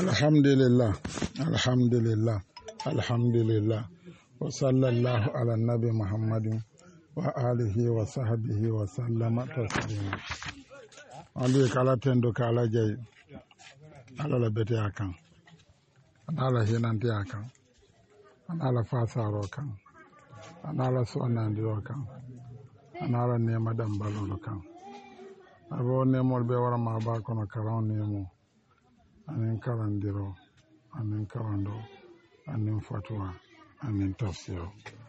Alhamdulillah, alhamdulillah, alhamdulillah. Wa sallallahu ala nabi Muhammadin wa alihi wa sahbihi wa sallama taslima. Andi kala tendo kala jay. Ala la bete akan. Ala hinanti akan. Ala fasaro kan. Ala sonandiro kan. Ala nema dambalo kan. Abo nemol be wara ma ba kono karon nemo. Anin karandiro, anin karando, anin fatwa, anin tafsiro.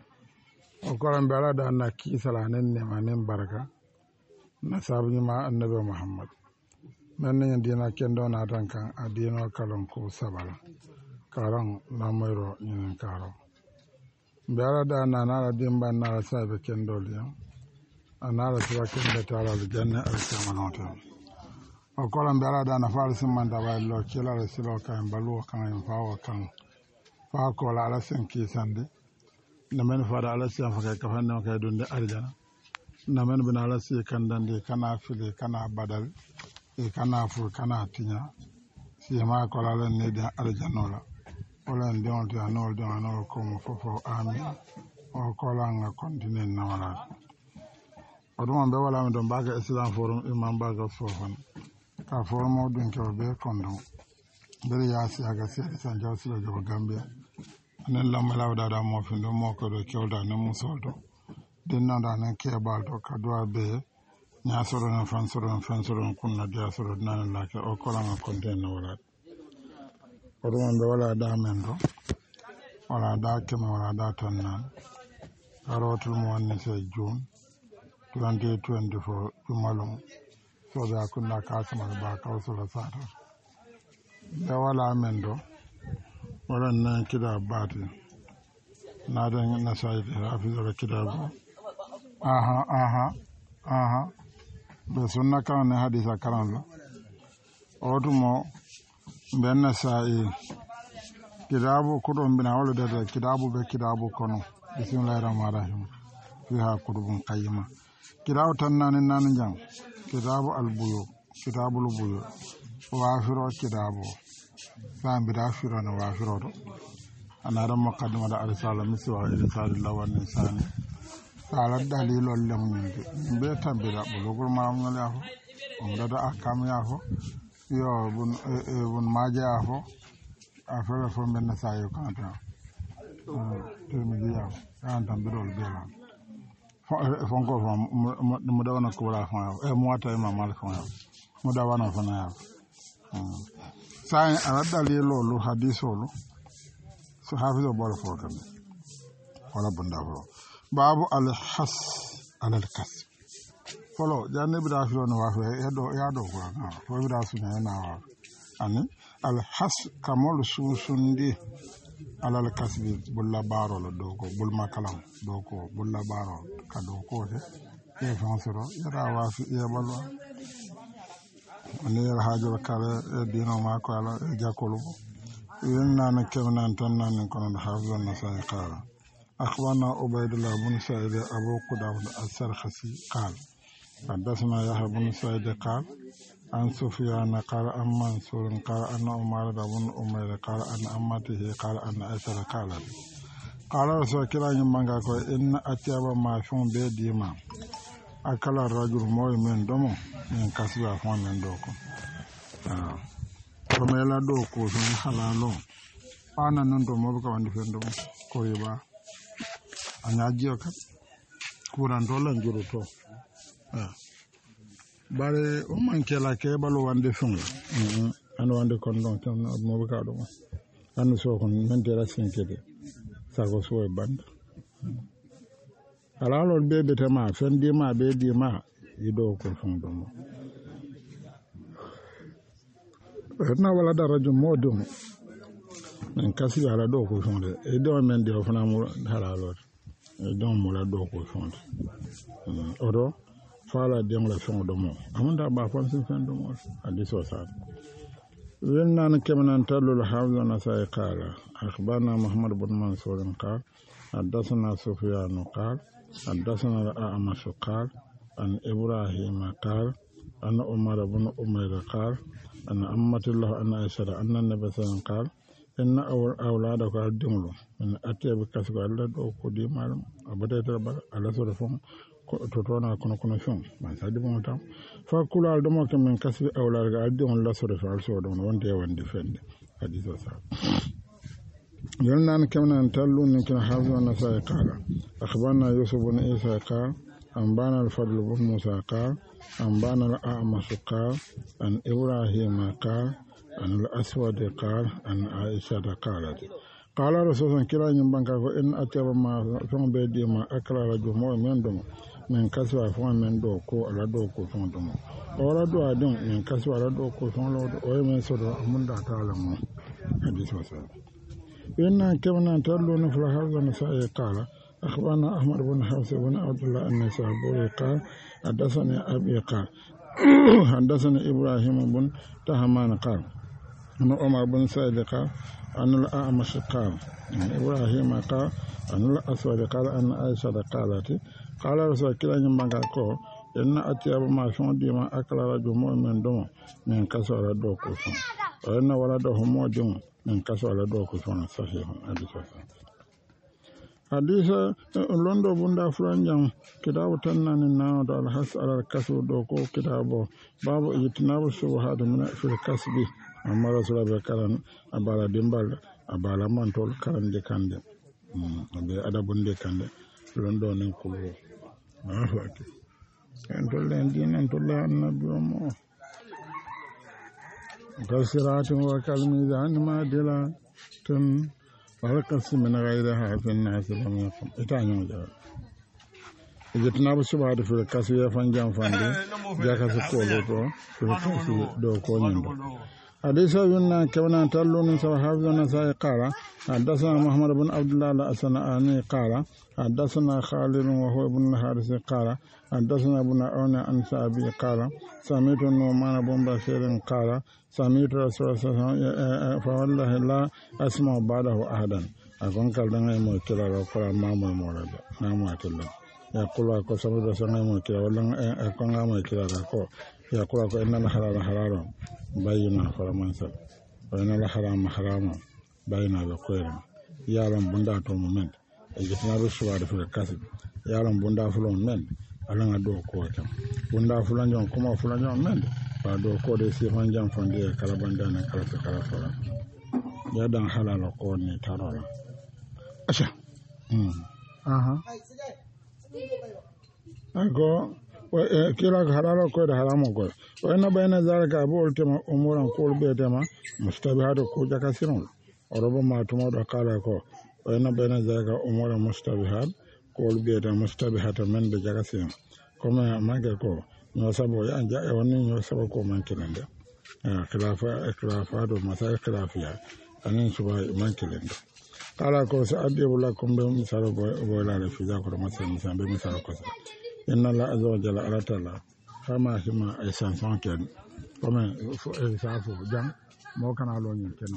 O koran be ala da na kisala anin nema anin baraka. Na sabni ma annabi Muhammad. Men ne dina kendo na tan kan adino kalon ko sabala. Karan na moyro nyin karo. Be ala da na na dimba na sabe kendo liya. Anara siwa kendo tala janna al-kamalata. O kolan be ala dana faala simmanta way lo kilala silo kan baluwo kan en fawo kan fa kola ala sen kisande namen fada ala sen fa ka fanne kay dunde arjana namen bina ala si kandande kana fili kana badal e kana fu kana tinya si ma kola len ne da arjanola wala ndon to anol don anol ko mo fofo amin o kola nga continue na wala o don be wala me don baga islam forum imam baga fofan ka formo dun ko be kondo bere ya si aga si san jaw si go gambia anen lamma lawda da mo findo mo ko do kewda ne musoldo den nanda ne ke baldo ka do be nya soro na fansoro kunna dia soro nan la ke o ko la konten na wala o do be wala da mendo wala da ke ma wala da tan nan karotul mo ne se june 2024 jumalum so da kunna kasama ba kawsula sata da wala mendo wala nan kida bati na da na sai da hafizul kitabu aha be sunna kan ne hadisa karan lo odumo benna sai kitabu kudum bina wala da kitabu be kitabu kono bismillahir rahmanir rahim fiha kutubun qayyima kitabu tan nan jang kitabu albuyo kitabu lubuyo wafiro kitabu sambi da firo na wafiro do anara muqaddima da arsala miswa irsal lawan insani sala dalilol lemninde be tambira bulugul maamul yafo da akam yafo yo bun maje yafo afere fo men sayo kanta termidiya an tambirol bela fonko mo dawana ko wala fa mo wata ma mal fa mo dawana fa na sai ala dalilo lu hadiso lu so hafizo bol fo kan wala bunda fo babu al has al kas folo janne bi da filo no wa ya do ko na fo bi da sunya na wa ani al has kamol susundi alal kasbi bulla baro lo doko bulma kalam doko bulla baro ka doko de e fansoro yara wa fi e balwa oni yara hajo kala e dino ma ko ala e jakolo yenna na kemnan tan nan ko non hafzan na sai qala akhwana ubaydullah bin sa'id abu qudam al-sarkhasi qala حدثنا يحيى بن سعيد قال عن سفيان قال عن منصور قال أن عمر بن أمير قال أن أمته قال أن عائشة قال رسول الله يمانغا كو إن أتياب ما فون بيديما أكل الرجل موي من دمو من كسب فون من دوكو فميلا دوكو سن حلالو أنا نندو مبكا وندي فين دمو كويبا أنا أجيو كات كوران دولان جروتو bare o manke la ke balo wande fun an wande kon don tan mo be ka do an so kon men de la sinkede sago so e band ala lo bebe tama fen di ma be di ma yido ko fun do mo na wala da radio modum men kasi ala do ko fun de e do men de fana mo halalo e do mo la do ko fun odo fala dem la fon do mo amunda ba fon sin fen do mo adi so sa wenna na kemanan talul hawla na sai qala akhbarna muhammad ibn mansur qala hadathana sufyan qala hadathana al-a'mash qala an ibrahim qala أن عمر بن أمير قال أن أمة الله أن عائشة أن النبي صلى الله عليه وسلم قال إن أولادك الدمل من أتي بكسب الله وكدي مال أبدا تربى على سورفهم تطونا كنا فيهم ما سادي بموتام فكل الدمك من كسب أولادك الدمل لا سورف على سورفهم وندي فند حديث صحيح يلنا أن كمنا نتلو نمكن حافظ النسائي قال أخبرنا يوسف بن عيسى قال أنبانا الفضل بن موسى قال أنبانا الأعمش قال أن إبراهيم قال أن الأسود قال أن عائشة قالت قال رسول الله كلا ينبنك إن أتب ما فهم بيدي ما أكل رجل من دم من كسوة فهم من دوكو على دوكو فهم دم أولا دو أدم من كسوة على دوكو فهم لود أوي من سورة من دا تعلم حديث وسلم إن كمنا نتلو نفل هذا النسائي قال أخبرنا أحمد بن حفص بن عبد الله النسابوري قال حدثني أبي قال حدثني إبراهيم بن تهمان قال أن عمر بن سعيد قال أن الأعمش قال أن إبراهيم قال أن الأسود قال أن عائشة قالت قال رسول كلا ينبغاكو إن أتياب ما شون ديما أكل رجل من دم من كسر دوكو وإن ولده موجم من كسر دوكو صحيح حديث لندو بندا فرانجان كتاب تنان نانو دال حس على الكسب دوكو كتابو باب اجتناب الشبهات من في الكسب أما رسول الله كان أبالا ديمبال أبالا مانتول كان دي كاندي أبي أدبون دي كاندي لندو ننكلو أفاكي أنتول لين دين أنتول لين النبي ومو كسرات وكالميزان ما دلا تن والقسم من غيرها في الناس لم يقم إتاني مجرد إجتناب الشبهات في الكسب يفنجان فاندي جاكا سكولوكو في الكسب دوكو نندو حديث ابن كمنا تلون سوى حافظ النسائي قال حدثنا محمد بن عبد الله الأسنآني قال حدثنا خالد وهو ابن الحارث قال حدثنا ابن عون عن سابي قال سمعت النعمان بن بشير قال سمعت رسول الله صلى الله عليه وسلم فوالله لا أسمع بعده أحدا أكون كالدنا يموكلا وقال ما مولد ما موكلا يقول أكو سمعت رسول الله يموكلا ولا أكون يموكلا أكو يقول أكو إن الحلال حلال بينا فرمانسل وإن الحرام حرام بينا بقيرا يعلم بندا تومن إجتنا رسوار في الكسب يعلم بندا فلون من ألنا دو كوكم بندا فلان جون كما فلان جون من بعد كود سيفان جام فندي كلا بندانا كلا كلا فلا يدان حلال كوني ترى أشا أكو kila halalo ko da haramo ko wa inna bayna zalika abul tema umuran ko be tema mustabihatu ko jaka sinon orobo ma tumo do kala ko wa inna bayna zalika umuran mustabihat ko be tema mustabihatu men be jaka sinon comme mage ko no sabo ya anja e wonni no sabo ko man kilende khilafa do masal khilafiya anin suba man kilende kala ko sa adibu lakum be misalo bo la fi zakoro masal be misalo ko إن الله عز وجل على تعالى فما هما إنسان كان كما يسافو جام مو كان على لون كنو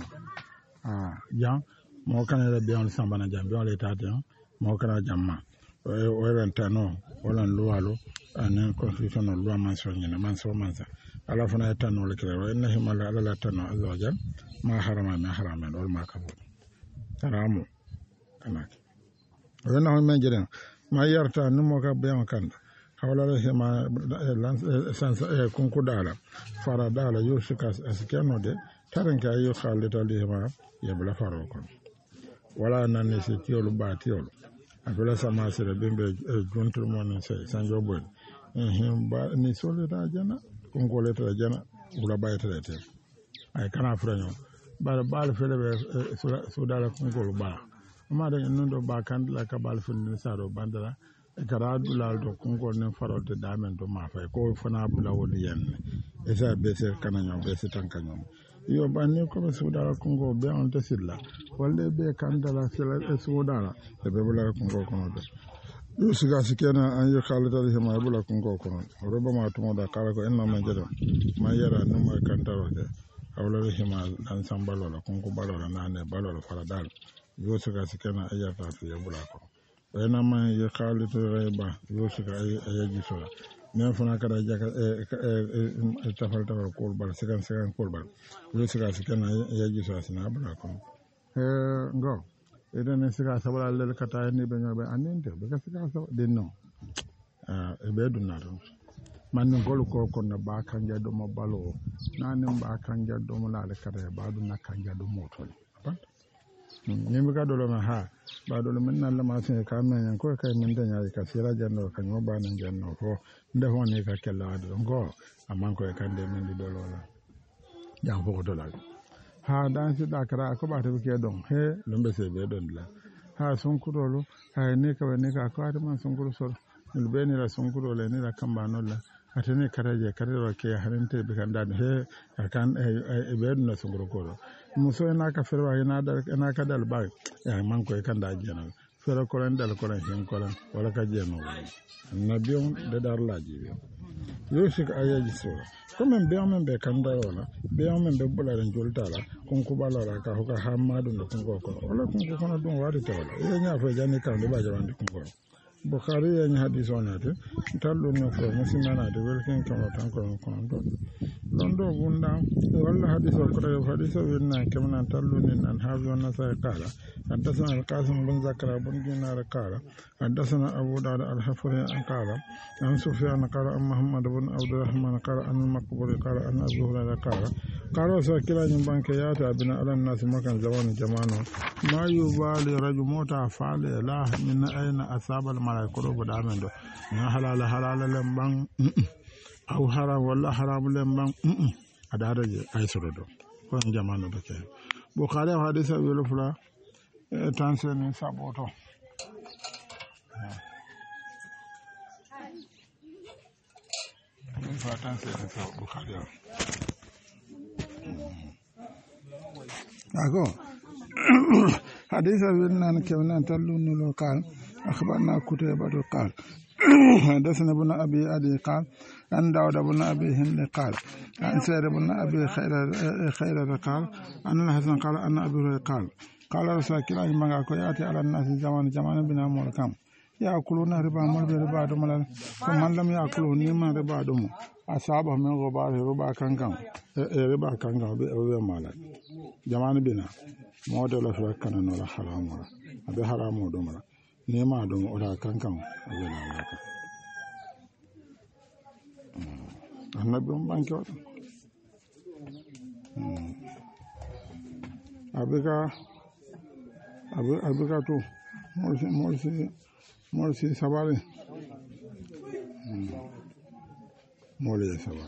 جام مو كان يبيعون سامبنا جام بيعون لتاتيان مو كان جامما وين تانو ولا لوالو أن constitution لوا منسونينا منسا على فنا تانو لكذا وإن هما على تانو عز وجل ما حرام ولا ما كبر حرامو كناك وين هم يجرين ما يرتا نمو كبيان كان حول ما سانس كونكو دالا فارا دالا يوسكا اسكانو دي تارنكا يو خالد لهما يبلا فاروكون ولا نانسي تيولو باتيولو ابلا سما سير بيمبي جونتو مون سي سانجو بول با ني سولتا جانا كونكو لتا جانا ولا بايتا تي ay kana franyo bal fele so dala kونكو ba ma da nondo ba kan la ka bal fun saro bandara kara dulal do kongol ne faro de damen do ma fay ko fana bula woni yen esa bese kananyo bese tankanyo yo banni ko be sudara kongo be on to silla walde be kandala sila sudara e be bula kongo kono de yo siga sikena an yo khalata de ma bula kongo kono roba ma to da kala ko enna ma jeda ma yara no ma kandaro de awla de hima dan sambalo la kongo balo la nane balo la fara dal yo siga sikena ayata fi bula ko وإنما يخالط الغيبة يوسك أيجي سورة men fana kada jaka tafal kolbal sekan kolbal wala sika sikana yaji sa sina bala ko ngo eden sika sabala le kata ni be nyobe aninde be sika sa denno e be dunna don man ngol ko na ba kanja do mo balo nanim ba kanja do mo la le kata ba dunna kanja do mo to ni mi ka do lo ha ba do men na la ma se ka men ko kai men da nya ka sira janno ka nyo ba nan janno ko nda ho ne ka kella do ngo amman ko kan de men di do lo la jang fo do la ha dan si da kara ko ba ta ke don he lumbe se be don la ha sun kudolo ha ne ka ko ta man sun kudo so be ni la sun kudo le ni la kamba no la atene karaje karero ke harinte be kan dan he kan e be no sun kudo ko muso na ka ferwa ina ka dal ba ya man ko kan da jena fera ko ran dal ko ran hen ko ran wala ka jeno nabiyon de dar laji yo sik ayaji so comme be kan da wala be be bula ran joltala kon ko bala ka ho ka hamadu no kon ko wala kon ko kono don wadi tawala e nya fa jani kan de ba jawandi kon ko Bukhari yani hadis onate tallo no ko musimana de welken kama tan ko do londo bunda walla hadis ko do hadis winna kama tallo ni nan hazu na sa kala haddathana al-qasim bin zakara bin dinar kala haddathana abu dawud al-hafri an kala an sufyan kala an muhammad bin abdurrahman kala an al-maqburi kala an abu hurairah kala sa kila nyum banke yata bina alan nas makan zaman jamano ma yubali rajul mota fale la min aina asaba al-malaikatu budamen do na halala lemban aw haram walla haram lemban adada je ay soro do ko jamano do ke bukhari hadisa welo fula tansen saboto fa tansen saboto bukhari ako hadisa winnan kewnan tallun lo kal akhbarna kutayba qal حدثنا ابن ابي ادي قال ان داود بن ابي هند قال ان سيد بن ابي خير قال ان الحسن قال ان ابي قال رسول الله ما كو ياتي على الناس زمان بنا مولكم ياكلون ربا مول ربا دمل فمن لم ياكلوا نيما ربا دم اصحاب من غبار ربا كانكم ربا كانكم به مال زمان بنا مودل فكنا ولا حرام ولا ابي حرام دمل nema don ora kankan wala wala annabi on banke wata abika to morsi sabale mole sabale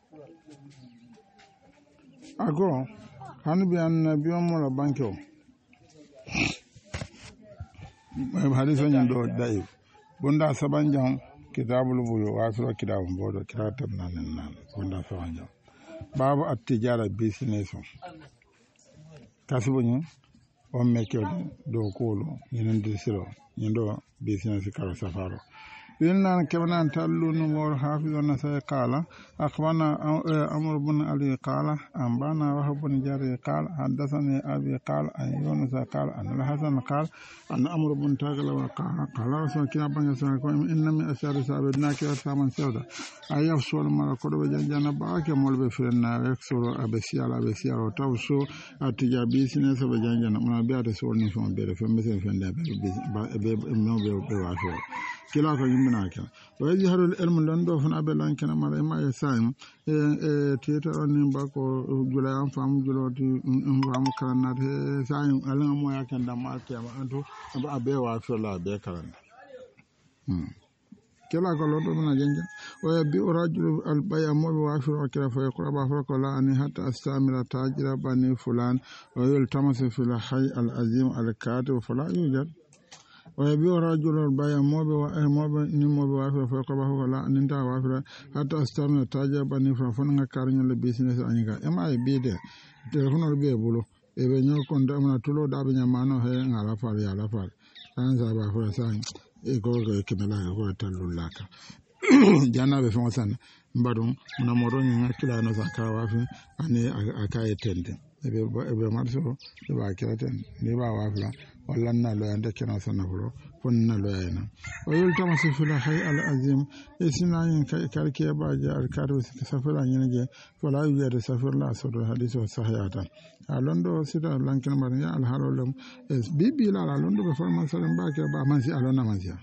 ago hanbi annabi on mola banke o hadis on do dai bunda sabanjan kitabul buyu wasura kitabun bodo kiratab nan bunda sabanjan babu at-tijara business kasibunyu on mekyo do kolo yinen disiro yindo business kala safaro إننا كنا نتلو نمور حافظ النساء قال أخبرنا أمر بن علي قال أنبانا وهب بن جرير قال حدثني أبي قال أن يونس قال أن الحسن قال أن أمر بن تاغل قال رسول كنا بن يسوع إن من أشار سابدنا كلا سامن سودا أيف سول مرة كرب جانا باك مول بفرنا يكسر أبسيال وتوسو أتجابي سنة بجانا من بيات سول نفهم بيرف مثل فندا بيوافو كلا كيمنا كلا ويجهر العلم لندو فنا بلان كنا ما ما يسايم تيتر أني باكو جلام فام جلوتي فام كرنا سايم ألين مو يكن دما كيما أنتو أبي وافر لا أبي كرنا كلا كلو من جنجا ويبي رجل البيع مو وافر وكلا فيقرب فرق لا أني حتى استعمل تاجر بني فلان ويلتمس في الحي العظيم الكاتب فلا يوجد ويبيع رجل البيع موبي نموبي وافر فيقبه ولا ننتا وافر حتى استعمل تاجر بني فلان كارين البيزنس أنيكا إما يبيده تلفون البيع بلو ebe nyo konda mna tulo dabe nyamano he ngala fali ala fali sanza ba fo san e ko ko kemela ko talulaka jana be fon san mbadum na moro ni kila no zakawa fi ani akaye tende ebe marso e ba kiratan ne ba wafla wallan na lo yanda kina sanafuro funna lo yana o yulta masifila hay al azim isina yin karke ba ja al karu safira yin je wala yuyata safir la sodo hadiso sahiyata a londo sita lankin mar ya al halolum es bibi la londo be forma salam ba ke ba man si alona man si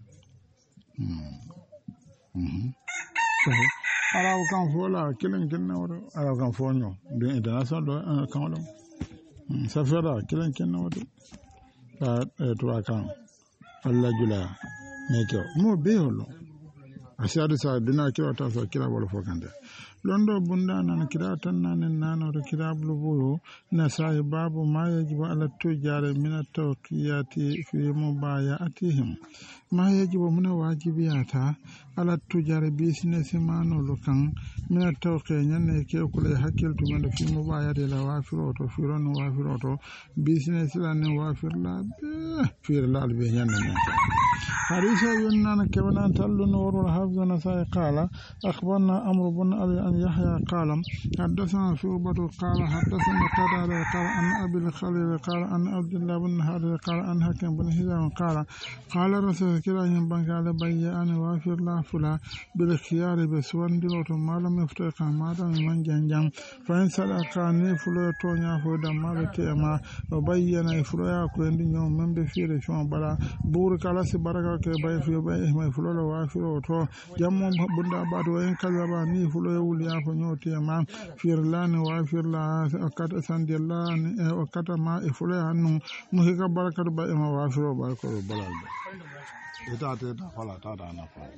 araw kan fola kilen kinna woro araw kan fonyo de international do kan wala safira kilen kinna woro ta to kan Allah jula meke mo be holo asadu sa dina kira ta so kira bolo fokande londo bunda nan kira tan nan nano to kira bulu buyo na sai babu ma yajibu ala tujare min tawqiyati fi mubayatihim ma yajibu min wajibiyata ala tujare business mano lokan min tawqiya nyanne ke kula hakil to men fi mubayati la wafiro to firon wafiro to business la ne wafir la fir la be nyanne حديث ينان كمان تل نور الحافظ نسائي قال أخبرنا أمر بن أبي أن يحيى قال حدثنا شعبة قال حدثنا قتادة قال عن أبي الخليل قال عن عبد الله بن حارث قال عن حكيم بن هشام قال رسول الله ينبغي على بيان وافر لا فلا بالخيار بسوان دلوت ما لم يفتق ما دام من جنجام فإن صدقاني فلو تونيا فودا ما بتيما وبين فلو يكون يوم من بفير شو بلا بورك على سبارك ke bay fi bay may fulo la wa firo to jammo bunda bato en kalaba ni fulo wuli ya fo nyoti ma firlan wa firla akata sandillan o kata ma e fulo hanu mu hika barakat ba e ma wa firo ba ko balal eta ta fala ta da na fa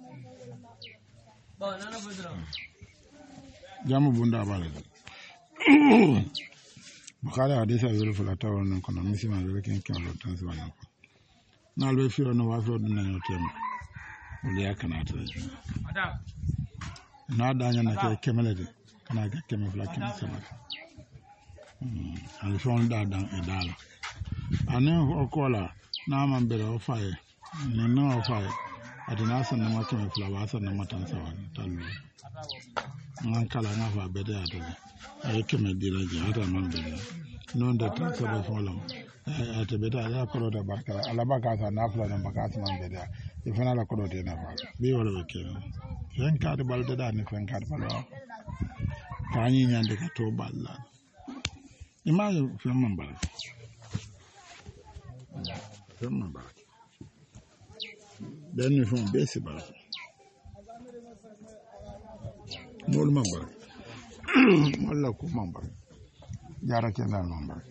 ba na budra jammo bunda balal bukhari hadisa yoro fala ta won kono misima yoro ken kan lo tan subhanahu nalbe firo no wafiro dum naño tema wala yakana ta na daña na ke kemelede kana ga kemel fla kem sama al fon da dan e dala anen o kola na man bere o faye ne no o faye adina san na kemel fla wa san na matan sawan talu ngan kala na fa bede adole ay kemel dira ji ata man bede non de tan so fon lam ate beta ya kolo da barka ala baka sa na fula da baka sa man beda ifana la kolo de na fa bi wala ke fen ka de balde da ni fen ka de balo tani nyande ka to balla imayo fen man bala den ni fon besi bala mol man bala wala ko man bala jara ke na man bala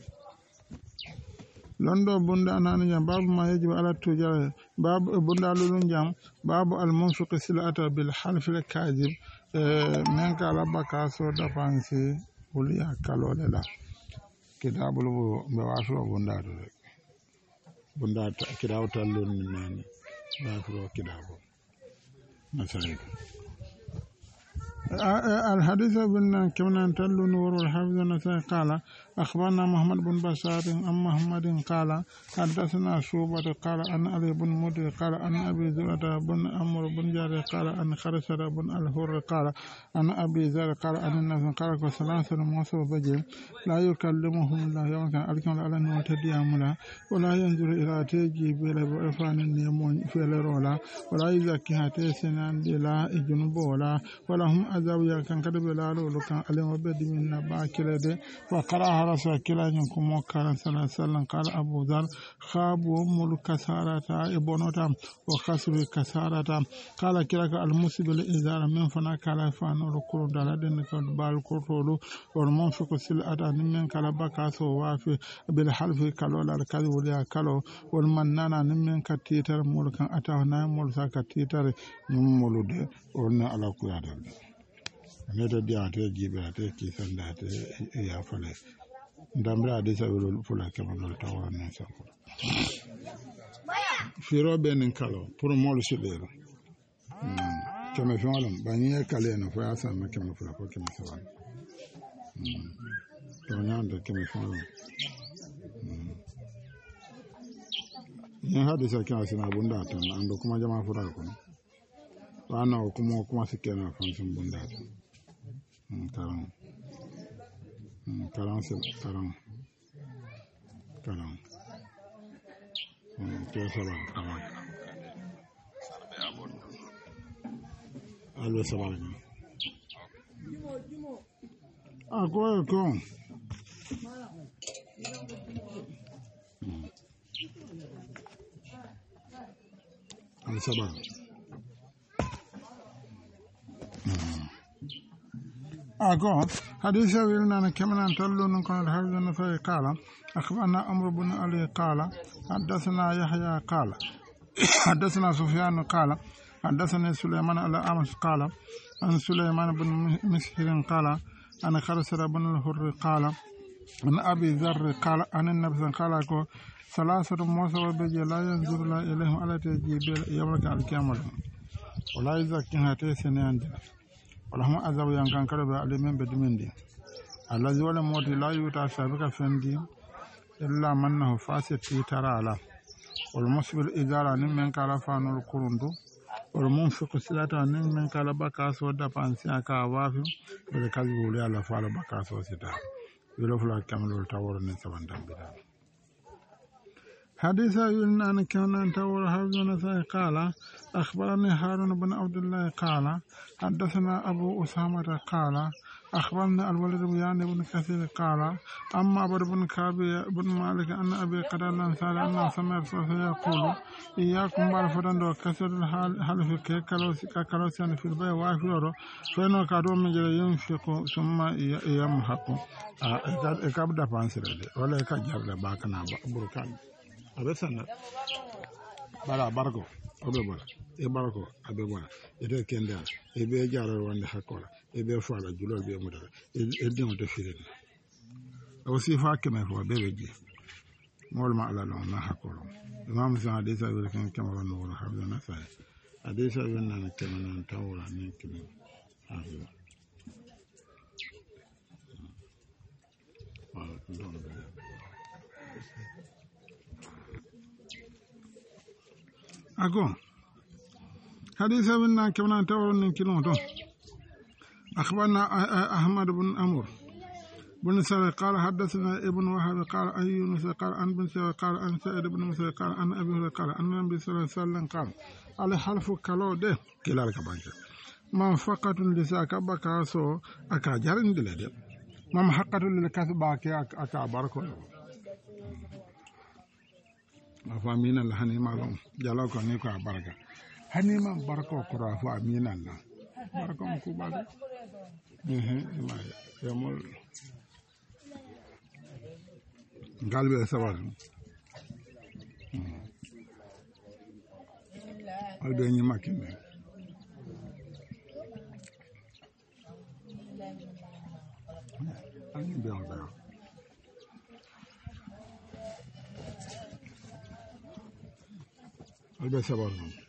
londo bunda nanu jam babu ma yajibu ala tujara babu bunda lulun jam babu al munfiq silata bil half al kadhib men ka la bakaso da fansi uliya kalole la kitabul be waso bunda do bunda kitabu tallun nani waso kitabu masayid الحديث بن كمان تلو نور الحافظ نسائي قال أخبرنا محمد بن بشار عن محمد قال حدثنا شعبة قال عن علي بن مدر قال عن أبي زرعة بن عمرو بن جاري قال عن خرشة بن الحر قال عن أبي زر قال عن النبي قال ثلاثة موسى بجل لا يكلمهم الله يوم كان ألكم على نوت دياملا ولا ينظر إلى تيجي بلا بأفان النيمون في الرولا ولا يزكيها تيسنان بلا إجنب ولا هم أزاوية كان كتب لالو كان عليهم وبدي من باكرة وقرأ رسول كلا ينكم وكان صلى الله عليه وسلم قال أبو ذر خابوا ملك كسارة ابنوتا وخسر كسارة قال كلا المسلم الإزار من فنا كلا فانو ركول دالدين بالكرتولو والمنفق سلعة من كلا بكاسو وافي بالحلف كالولا الكذب لها كالو والمنانا من كتيتر ملكا أتاهنا ملسا كتيتر مولود ورنا على كيادر neto diante jibe ate ki sanda ate ya fale ndamra de sa wolo fula kema do tawa non sa ko firo ben kalo pour mol silero kema fionlam banye kale no fa sa ma kema fula ko kema sa to nyanda kema fionlam ni hadisa kema sina bunda tan ando kuma jama fura ko ana kuma sikena fansin bunda karan ke saba karan alwe saba ko al-saba حديث ويلنا كمن تلو نكون الحفظ في قال أخبرنا أمر بن علي قال حدثنا يحيى قال حدثنا سفيان قال حدثنا سليمان على أمس قال عن سليمان بن مسهر قال عن خرسر بن الهر قال عن أبي ذر قال عن النبي قال ثلاثة موسى وبيجي لا ينظر لا إليهم على تجيب يومك القيامة ولا يزكيها تيسنين ولهم عذاب ينكن كرب عليهم بدمندي الذي ولا موت لا يوتا سابقا فندي إلا منه فاسد ترى على والمصبر إدارة من كلا فانو الكرندو والمنفق سلاتا من كلا بكاس ودا بانسيا كوافي بالكذب ولا على فعل بكاس وستا يلوفلا كامل التاور نسبان دبدا حديث يلنا أن كان تاور حفظنا قال أخبرني هارون بن عبد الله قال حدثنا أبو أسامة قال أخبرنا الوليد بن كثير قال أما عبد بن كعب بن مالك أن أبي قتادة الأنصاري أنه سمع رسول يقول إياكم بالفتن وكسر الحلف ككلوسيان في البيع وافيرو فإنه كادو من ينفق ثم يمحق إكابدا بانسيرد ولا إكاجاب باكنا بركان أبسنا بلا باركو أبوبلا barako abe wala ede kenda ebe jaro wande hakola ebe fala julol be mudara ede mo defire aussi fa keme fo bebe ji mol ma ala no na hakolo imam sa hadisa wala kan kama wala wala habda na sa hadisa wala na kema na tawla ni kime abu agon حديث ابن كمان تورن من كلمة أخبرنا أحمد بن أمر بن سعد قال حدثنا ابن وهب قال أن يونس قال أن بن سعد قال أن سعيد بن مسعود قال أن أبي هريرة قال أن النبي صلى الله عليه وسلم قال على حلف كلو ده كلا لك بانك ما فقط لساك بكاسو أكاجرين دلده ما حقت للكسب باكي أكابركو ما فامين الهني مالهم جلاكو نيكو أبركة hani man barko kura fu amina Allah barko ku ba ma yamul galbe sawar albe ni makine ani be on ba albe sawar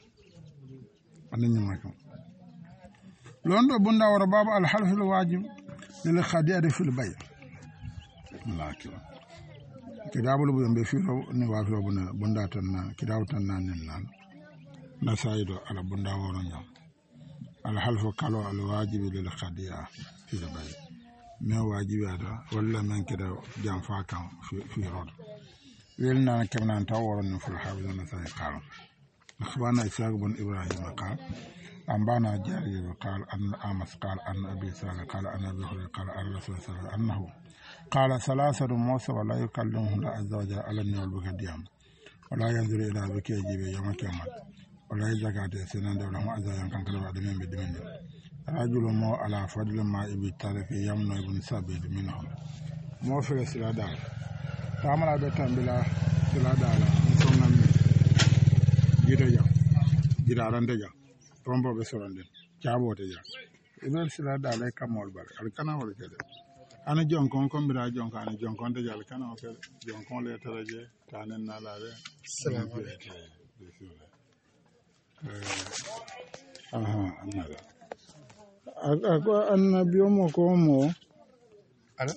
لوندو بندا ورا باب الحلف الواجب للخديعة في البيع لكن كتاب لو بيفيرو ني وافلو بندا تنا كتاب تنا نان نسايدو على بندا ورا نيو الحلف كالو الواجب للخديعة في البيع ما واجب هذا ولا من كده جام فاكان في رود ويلنا كمان تاور في الحافظ نساي قال أخبرنا إسحاق بن إبراهيم قال أنبانا جارير قال أن أمس قال أن أبي سالم قال أن أبي هريرة قال أن الرسول صلى الله عليه وسلم أنه قال ثلاثة موسى ولا يكلمه الله عز وجل على النيول بكديام ولا ينظر إلى بك يجيب يوم القيامة ولا يزكاة سنان دولهم عز وجل كان كلمة دمين بدمين رجل مو على فضل ما يبتلف يمنع ابن سابد منهم مو في السلادة تعمل بيتان بلا سلادة نسونا jira rande ja rombo be sorande jaabote ja ibel sila dale kamol bar al kana wala kede ana jonkon ko mbira jonkon ana jonkon de jal kana o kede jonkon le taraje tanen na laare assalamu alaykum anara ako annabiyo mo ko mo ala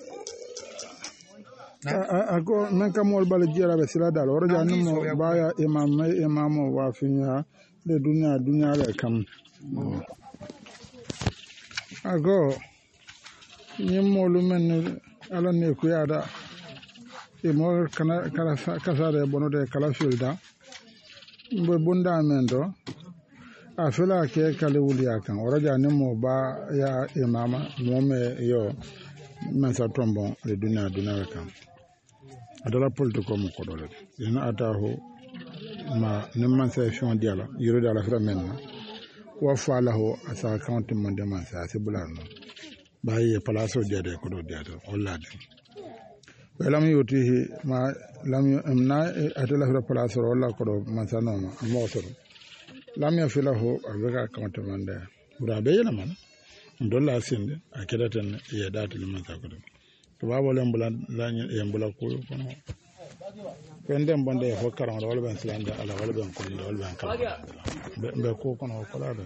ako men kamol bal jira be sila dale wara janno mo baya imam wa finya de dunya le kam ago ñimmolu men ala ne kuyaada e mo kala kasare bonode kala filda mbe bunda men do a fila ke kale wuliya kan oraja ne mo ba ya imama mo me yo man sa tombon le duna kan adala politiko mo ko dole ina ataho ma nemman sa fion diala yiro dala fra men wa falahu asa account mon de man sa sibulano baye palaso diade ko do diade ollade lam yutihi ma lam amna atala fra palaso wala ko do man sa no mo so lam yafilahu abega account mon de bura be yana man dolla sinde akiraten ye dati man sa ko do to babo len bulan lañi e mbula ko kono pendem bonde fo karam wala ben silande ala wala ben ko wala ben kala be ko kono ko la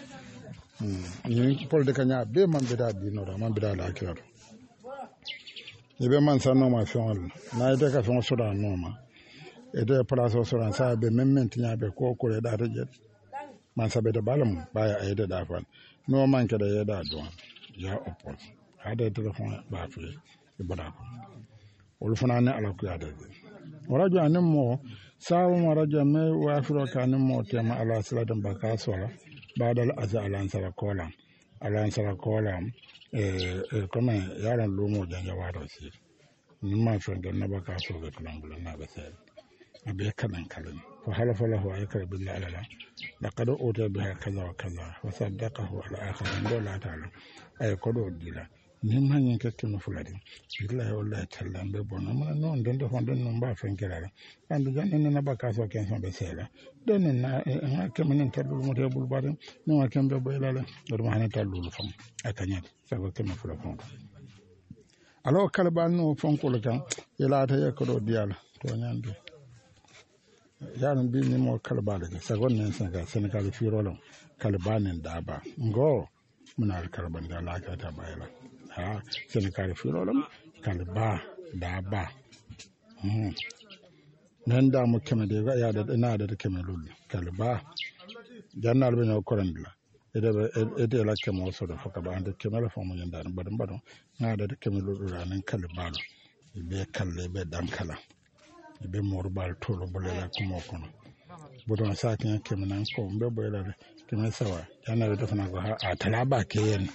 ni pol de kanya be man be da dino da man be da la akira ni be man sanno ma fion na ite ka fion soda no ma ite place soda sa be memmen tinya be ko ko da ta jet man sabe da balam baya ayde da fan no man ke da yeda do ya opol hada telefon ba fi ibada ko wol fana ne ala ku ya da warajo anin mo sawo warajo me wa afro kanin mo tema ala saladan baka sola badal aza alansara kola comme yaran lumo janja waro si nimma fende na baka so ga tulangula na ba sai abe kanan fa halafa lahu aykar billahi ala laqad uta biha kaza wa kaza wa saddaqahu ala akhirin dola ta'ala ay kodo dila nimma nyen kake no fuladi billahi wallahi tallan be bono ma non don do fondon non ba fen kelala andu janne na baka so ken so be sela don na kemanen tallu mo te bul bare no wa kembe boylala do ma hanen tallu fam akanyat sago kema fula fam alo kalba no fon ko kan ila ta yakodo diala to nyande yaran bi ni mo kalba de sago nen sanga senegal fi rolon kalba nen daba ngo muna kalban da la ka ta bayala ha senegal fi rolon kalba daba nan da mu keme de ya da ina da keme lulu kalba jannal be no korandla ede la keme so da faka ba ande keme la famu yanda badon badon na da keme lulu ranan kalba be kalle be dan kala be morbal tolo bolela kuma kono bodon sakin keme nan ko be bolela keme sawa jannal da fana ko a talaba ke yen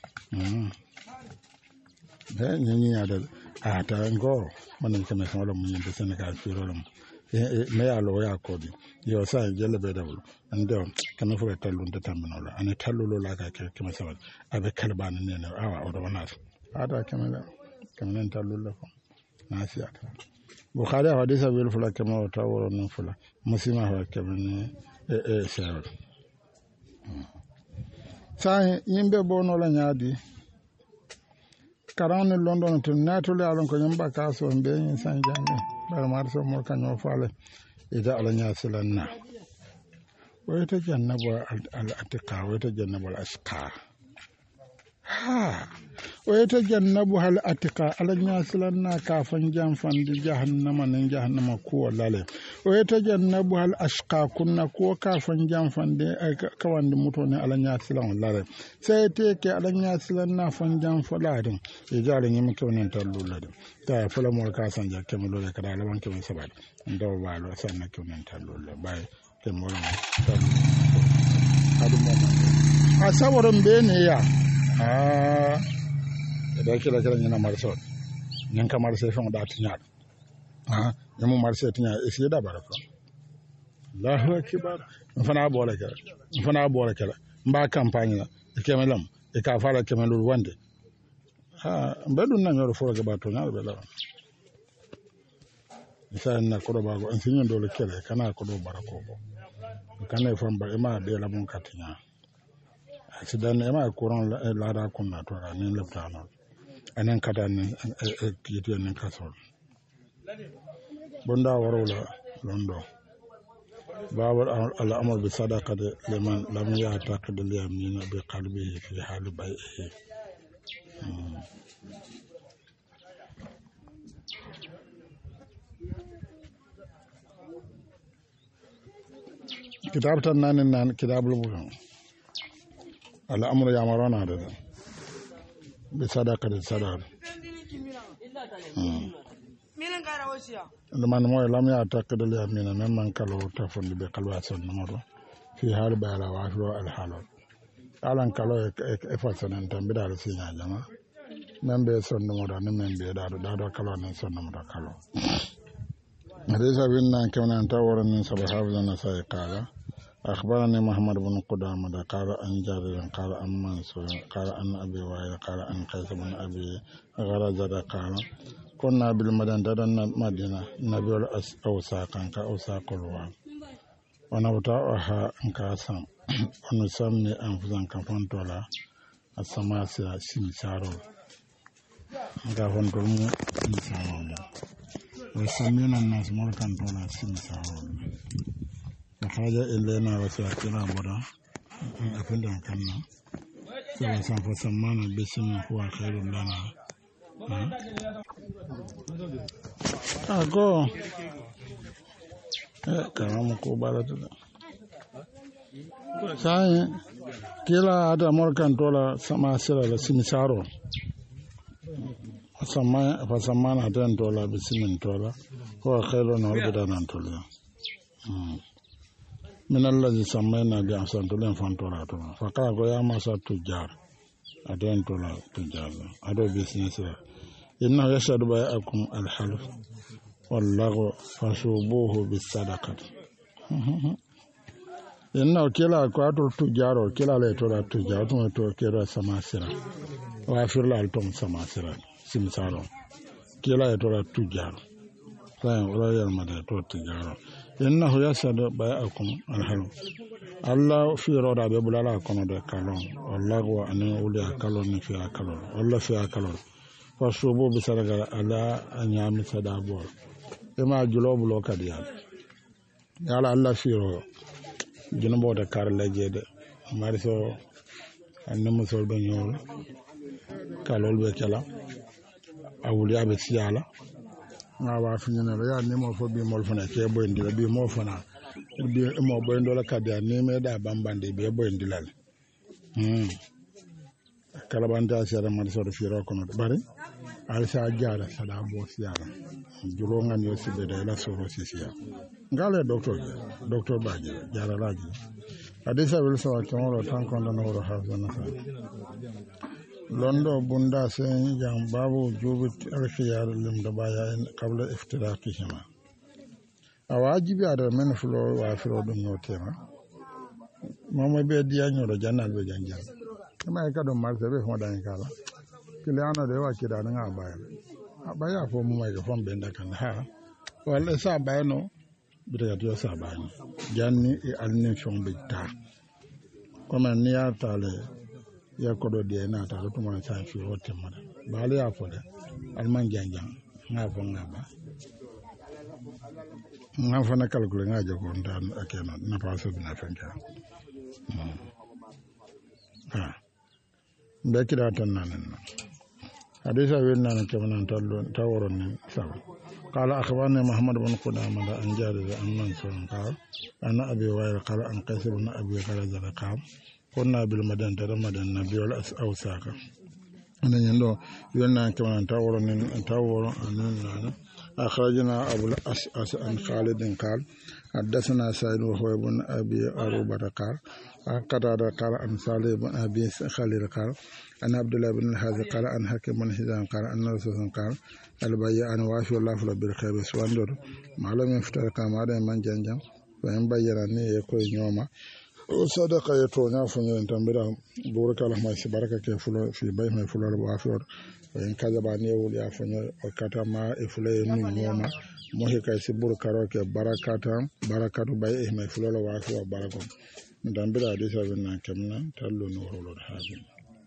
da nyanyi ya da a ta ngo manan keme so la mun yanda senegal fi rolon me ya lo ya ko di yo sa jelle be dawlo ando kana fu tallu de tambino la ana tallu lo la ka keme sawa abe kalba ne ne awa o do wana ada keme nan tallu la ko nasiya bukhari hadisa bil fula kema ta woro non fula muslima ha keme ne sewa sai yimbe bono la nyaadi karane london to natole alon ko nyamba kaso be yin san jange bar marso mo kanyo fale ida ala nyasilanna wayta jannabu al atiqa wayta jannabu al ashqa ha wayta jannabu al atiqa ala nyasilanna ka fan jam fan di jahannama nen jahannama ko lale wayta jannabu al ashqa kunna ko ka fan jam fan de ka wande mutone ala nyasilan lale sai te ke ala nyasilanna fan jam faladin e jare nyim ko nen tallulade ta fala mo ka sanja kemo lole kada lawan kemo sabad ndo walo sanna ko nen tallulle bay te mo adu mo a saworon be ne ya da kila nyina marso nyen ka marso fon da tinya nyamo marso tinya esi da baraka Allahu akbar mfana bola kala mba campagne kemelam e ka fara kemelul wande mbedun na nyoro fo ga bato nyaado be la isa na ko ba go ansinyo dole kele kana ko do barako bo kana fo mba e ma be la mon katinya accident e ma courant la da ko na to ra ni lepta no anen kada ni kiti ni kasol bonda warola londo babur al-amr bi sadaqati liman lam ya'taqid al-yamin bi qalbihi fi hal bai'ihi kitab tan nan kitabul bukhari الأمر يأمرون هذا بصدقة الصدقة لمن مو لم يعتقد اليمين ممن كلو تفند بقلوة النمر في حال بلا وافر الحلال alan kalo e fasana tan bidal sinya jama membe sonno moda ne membe dado kalo ne sonno moda kalo hadisa binna kemna tawara min sabaha na sai qala akhbarani muhammad ibn qudamah qala an jarir qala an mansur qala an abi wa'il qala an qais ibn abi gharazah qala kunna bil madina nabiyul awsaqan ka awsaqul wa wana wataha nkasan wani sami an fuzan kafin tola a sama simisaro ga fondolmu simisaro da wani sami nan nasu morkan tola simisaro da kaja ilena wasu a kira bada a findan kanna sai wasan fasan mana bisin kuwa kairun lana ago karamu ko barata da sai kila ada morkan tola sama sira la simisaro fasamana den tola bisimin tola ko khaylo no bida nan tola min allazi samaina bi amsan tola fan tola to fa ka go ya masa tujar aden tola tujar ado business inna yashadu bai'akum alhalf wallahu fashubuhu bisadaqat inna kila ko ato tujaro kila le to la tujaro to kira samasira wa firla altom samasira simsaro kila le to la tujaro sai wala yal mada to tujaro inna yashadu bai'akum alhalf Allah fi roda be bulala kono de kalon wallahu anu uli akalon fi akalon Allah fi akalon fashubu bisadaga ala anyami sadabo ema julobulo kadiya yala Allah firo junubo da kar lajede mariso annamu solbe nyol kalol be kala awuliya be siyala ngawa finyana ya nimo fo bi mol fana ke boyndira bi mo fana bi mo boyndola kadiya ni me da bambande be boyndilal kala banda sera mariso do firo kono bari alisa jara sada bo siyala julo ngam yo sibe da la soro sisiya ngale docteur baje jara laji hadisa wil sawa kamoro tan kondo no ro hafana sa londo bunda sen jam babu jubi alkhiyar lim da baya qabla iftirakihima awajibi ada men fulo wa firo dum notema mama be diya nyoro janal be janjal kama ka do marse be hoda en kala kiliana de wa kida nga abaya fo mu mai fon be ndakan ha wala sa bayno bita to sa bayno janni e alni fon be ta kama ni ya tale ya kodo de na ta to ma sa fi wote mara bale ya fo de alman janjan nga fo nga ba nga fo na calcul nga je ko ndan akena na paso na fenka ha be kida tan nanen حديث أبينا كمان تورن سبب قال أخبرني محمد بن قدامة عن جابر عن منصور قال أنا أبي وائل قال عن قيس بن أبي غرزة قال كنا بالمدينة رمضان النبي والأوساق أنا يندو يلنا كمان تورن أخرجنا أبو الأشعث عن خالد قال حدثنا سعيد وهو ابن أبي أروبة قال قتادة قال عن صالح بن أبي خليل قال أن عبد الله بن الحارث قال أن حكيم بن حزام قال أن رسول قال البيعان وافي الله فلا بالخير سواندور ما لم يفترق ما دام من جنجم فإن بيرني يكون يوما وصدق يتونيا فني تنبدا بورك الله ما سبارك كفلو في بيت ما فلو وافي وإن كذبني ولي فني وكتا ما إفلي يوما mohi kay si bur karoke barakatu bay e may fulolo wa fi barakom ndambira hadisa binna kamna tallu no holo haji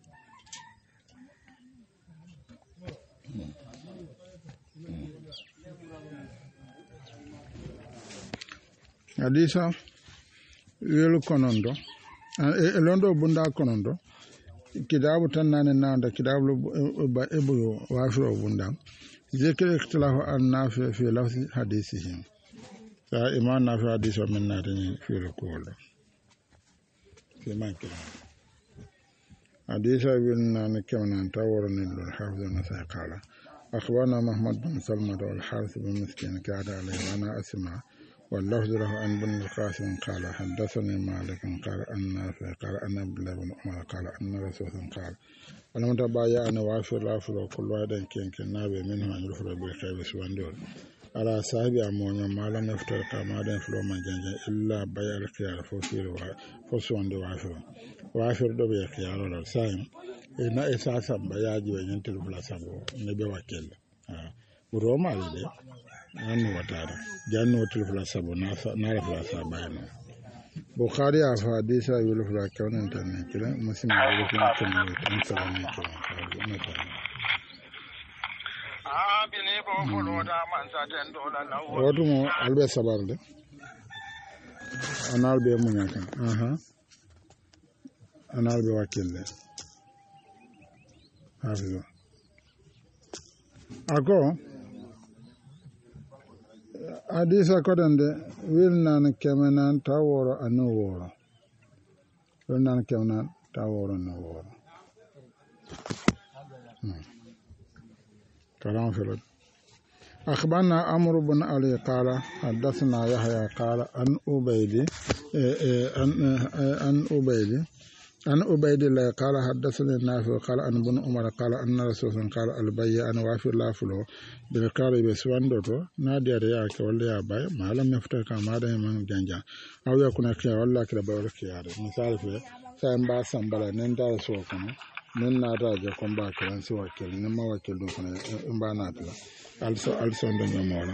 hadisa yelu konondo e londo bunda konondo kidabu tan nane nanda kidabu ba ebuyo wa fi bunda ذكر اختلاف النافع في لفظ حديثهم فإمام نافع حديث من ناتني في القول في ما كلام حديث ابن كمن تورن الحافظ النسائي قال أخبرنا محمد بن سلمة والحارث بن مسكين كاد عليه وأنا أسمع واللفظ له عن بن القاسم قال حدثني مالك قال أن نافع قال أن عبد الله بن عمر قال أن رسول قال ولم تبايع أن وافر لافر وكل واحد كان نابع منه أن يفر بالخير سوان دول على صاحب أمونيا ما لم يفتر كما دين فلو من جنجا إلا بيع الخيار فسوان دي وافر دو بيع خيار ولا سايم ina isa samba ya ji wajen tilfula sabo na bai wakil buru ma de an watara janno tilfula sabo na rafula sabo yana bukhari a hadisa yul fula kaunan ta ne kira muslim ya yi kan kan salami kira na ta bine bo folo da man sa ten dola lawo wato mo albe sabar de anal be munya kan anal be wakil de hafizo ako hadisa kodande wilnan kemenan taworo anu woro wilnan kemenan taworo anu woro كلام في الأرض أخبرنا عمرو بن علي قال حدثنا يحيى قال عن أبيد الله قال حدثني نافع قال عن ابن عمر قال أن رسول قال البيع أن وافر لا فلو بالقارب سوان دوتو نادي رياك ولا يا باي ما لم يفتر كما دا من جنجا أو يكون كيا ولا كلا باي ولا كيا مثال في سام با سامبلا نندا سوكم من نادا جا كومبا كلان سو وكيل نما وكيل دو كنا امبا ناتلا also ndo nyomola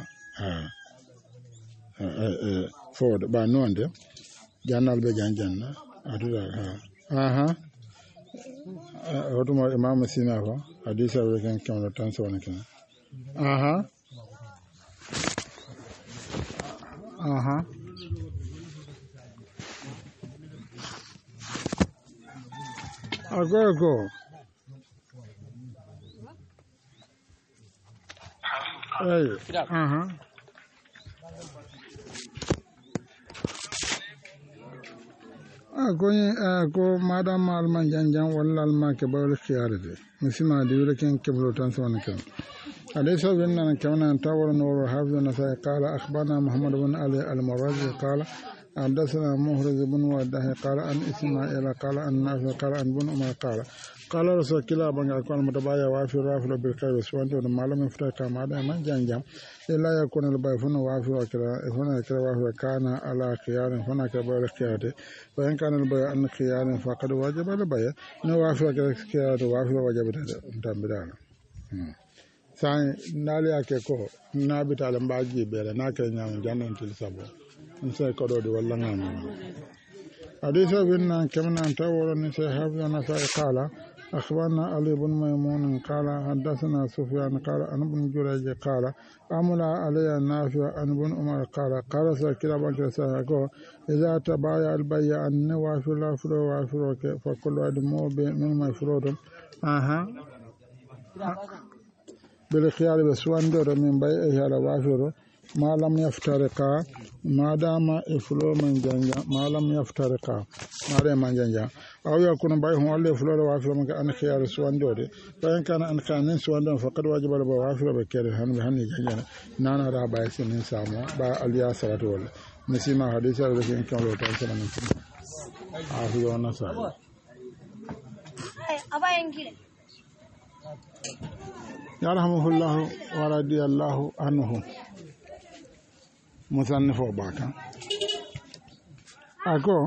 forward ba nonde janal be janjanna adula Otuma Imam Sina ko hadisa we kan kamlo tan so wona kan agogo ko madam alman janjan walla alma ke bawle khiyarade misima de wala ken keblo tan sona ken alaysa binna kana tawara nur hafiz nasai qala akhbarana muhammad ibn ali al-murazi qala حدثنا مهرز بن وده قال أن إسماعيل قال أن نافع قال أن بن عمر قال رسول كلا بنغا كون متبايا وافي رافل بالخير سوان دون ما لم يفتح كما دا من جانجام إلا يكون الباي فن وافي وكلا هنا كلا وافي كان على خيار هنا كبر خيار وإن كان الباي أن خيار فقد واجب الباي نوافي وكلا خيار وافي واجب تنبدان sai nali ake ko na bitale mbaji bele na ke nyam jannen til sabo sai ko do walla ngam hadisa binna kamna tawara ni sai hafna sai qala akhbarna ali ibn maymun qala hadathana sufyan qala an ibn jurayj qala amala alayya nafi an ibn umar qala qala sakira ba sai ko idza tabaya al bay'a an nawafil wa furuka fa kullu admu min mafrudun بالخيار بسواندر من بيعه على وافر ما لم يفترقا ما دام إفلو من جنجا ما لم يفترقا ما دام من جنجا أو يكون بيعهم ولا إفلو وافر من أن خيار سواندر فإن كان أن كان سواندر فقد واجب الوافر بكير هن جنجا نانا رابع سنين سامو با اليا صلاة ولا نسيما حديث الذي كان لو تنسى من حافظنا سعيد أبا ينكيل يرحمه الله ورضي الله عنه مصنف باكا أكو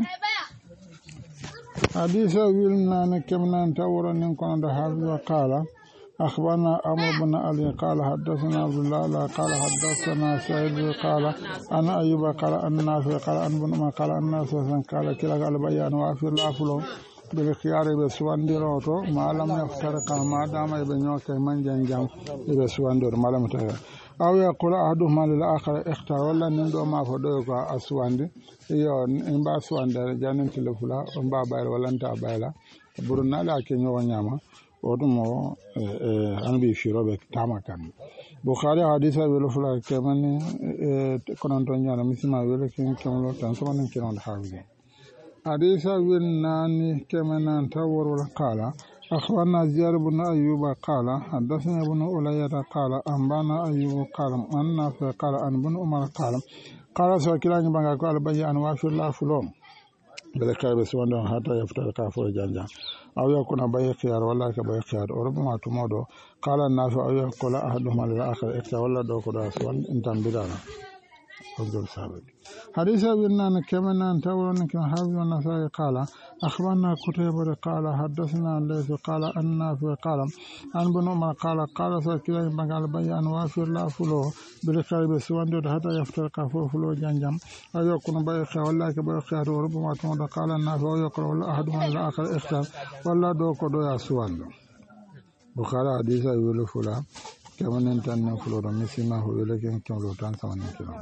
حديث ويلنا نكمنا نتورا نكون حافظ قال أخبرنا عمرو بن علي قال حدثنا عبد الله قال حدثنا سعيد قال أنا أيوب قال أن نافع قال أن بن قال أن ناس قال كلا قال بيان وافر الأفلو بالخيار بسوانديروتو ما لم يفترق ما دام يبنيوك من جنجام بسواندير ما لم يفترق أو يقول أحدهما للآخر اختار ولا نندو ما فدوك أسواندي iyo imba swanda janin tilafula imba bayar walanta bayla buruna la kenyo wanyama odumo anbi shirobe tamakan bukhari hadisa welufula kemani konanto nyana misima wele kin kemlo tan somanin kinon hawi حديث بالناني كمن تور قال أخبرنا زياد بن أيوب قال حدثنا ابن أولية قال أنبانا أيوب قال أن قال أن بن عمر قال سوكلاني بانغا قال بي أن وافر الله فلوم بلكاي بسوان حتى يفتر كافور جانجا أو يكون بي خيار ولا كبي خيار وربما تمودو قال الناس أو يقول أحدهما للآخر إكتا ولا دوكو داسوان انتان بدانا أفضل سابق حديث ابن كمن تورن كان حافظ النسائي قال أخبرنا قتيبة قال حدثنا ليث قال أن في قال عن بن عمر قال سكيلا بقال بيان وافر لا فلو بالخير بسوان حتى يفتر كفو فلو جنجم أو يكون بيخ ولا كبيخ وربما تمد قال الناس أو يقرأ ولا أحد من الآخر اختار ولا دوكو دو يسوان بخاري حديث يقول فلان كمن انتن فلو مسيما هو لكن كملو تان سوان كلام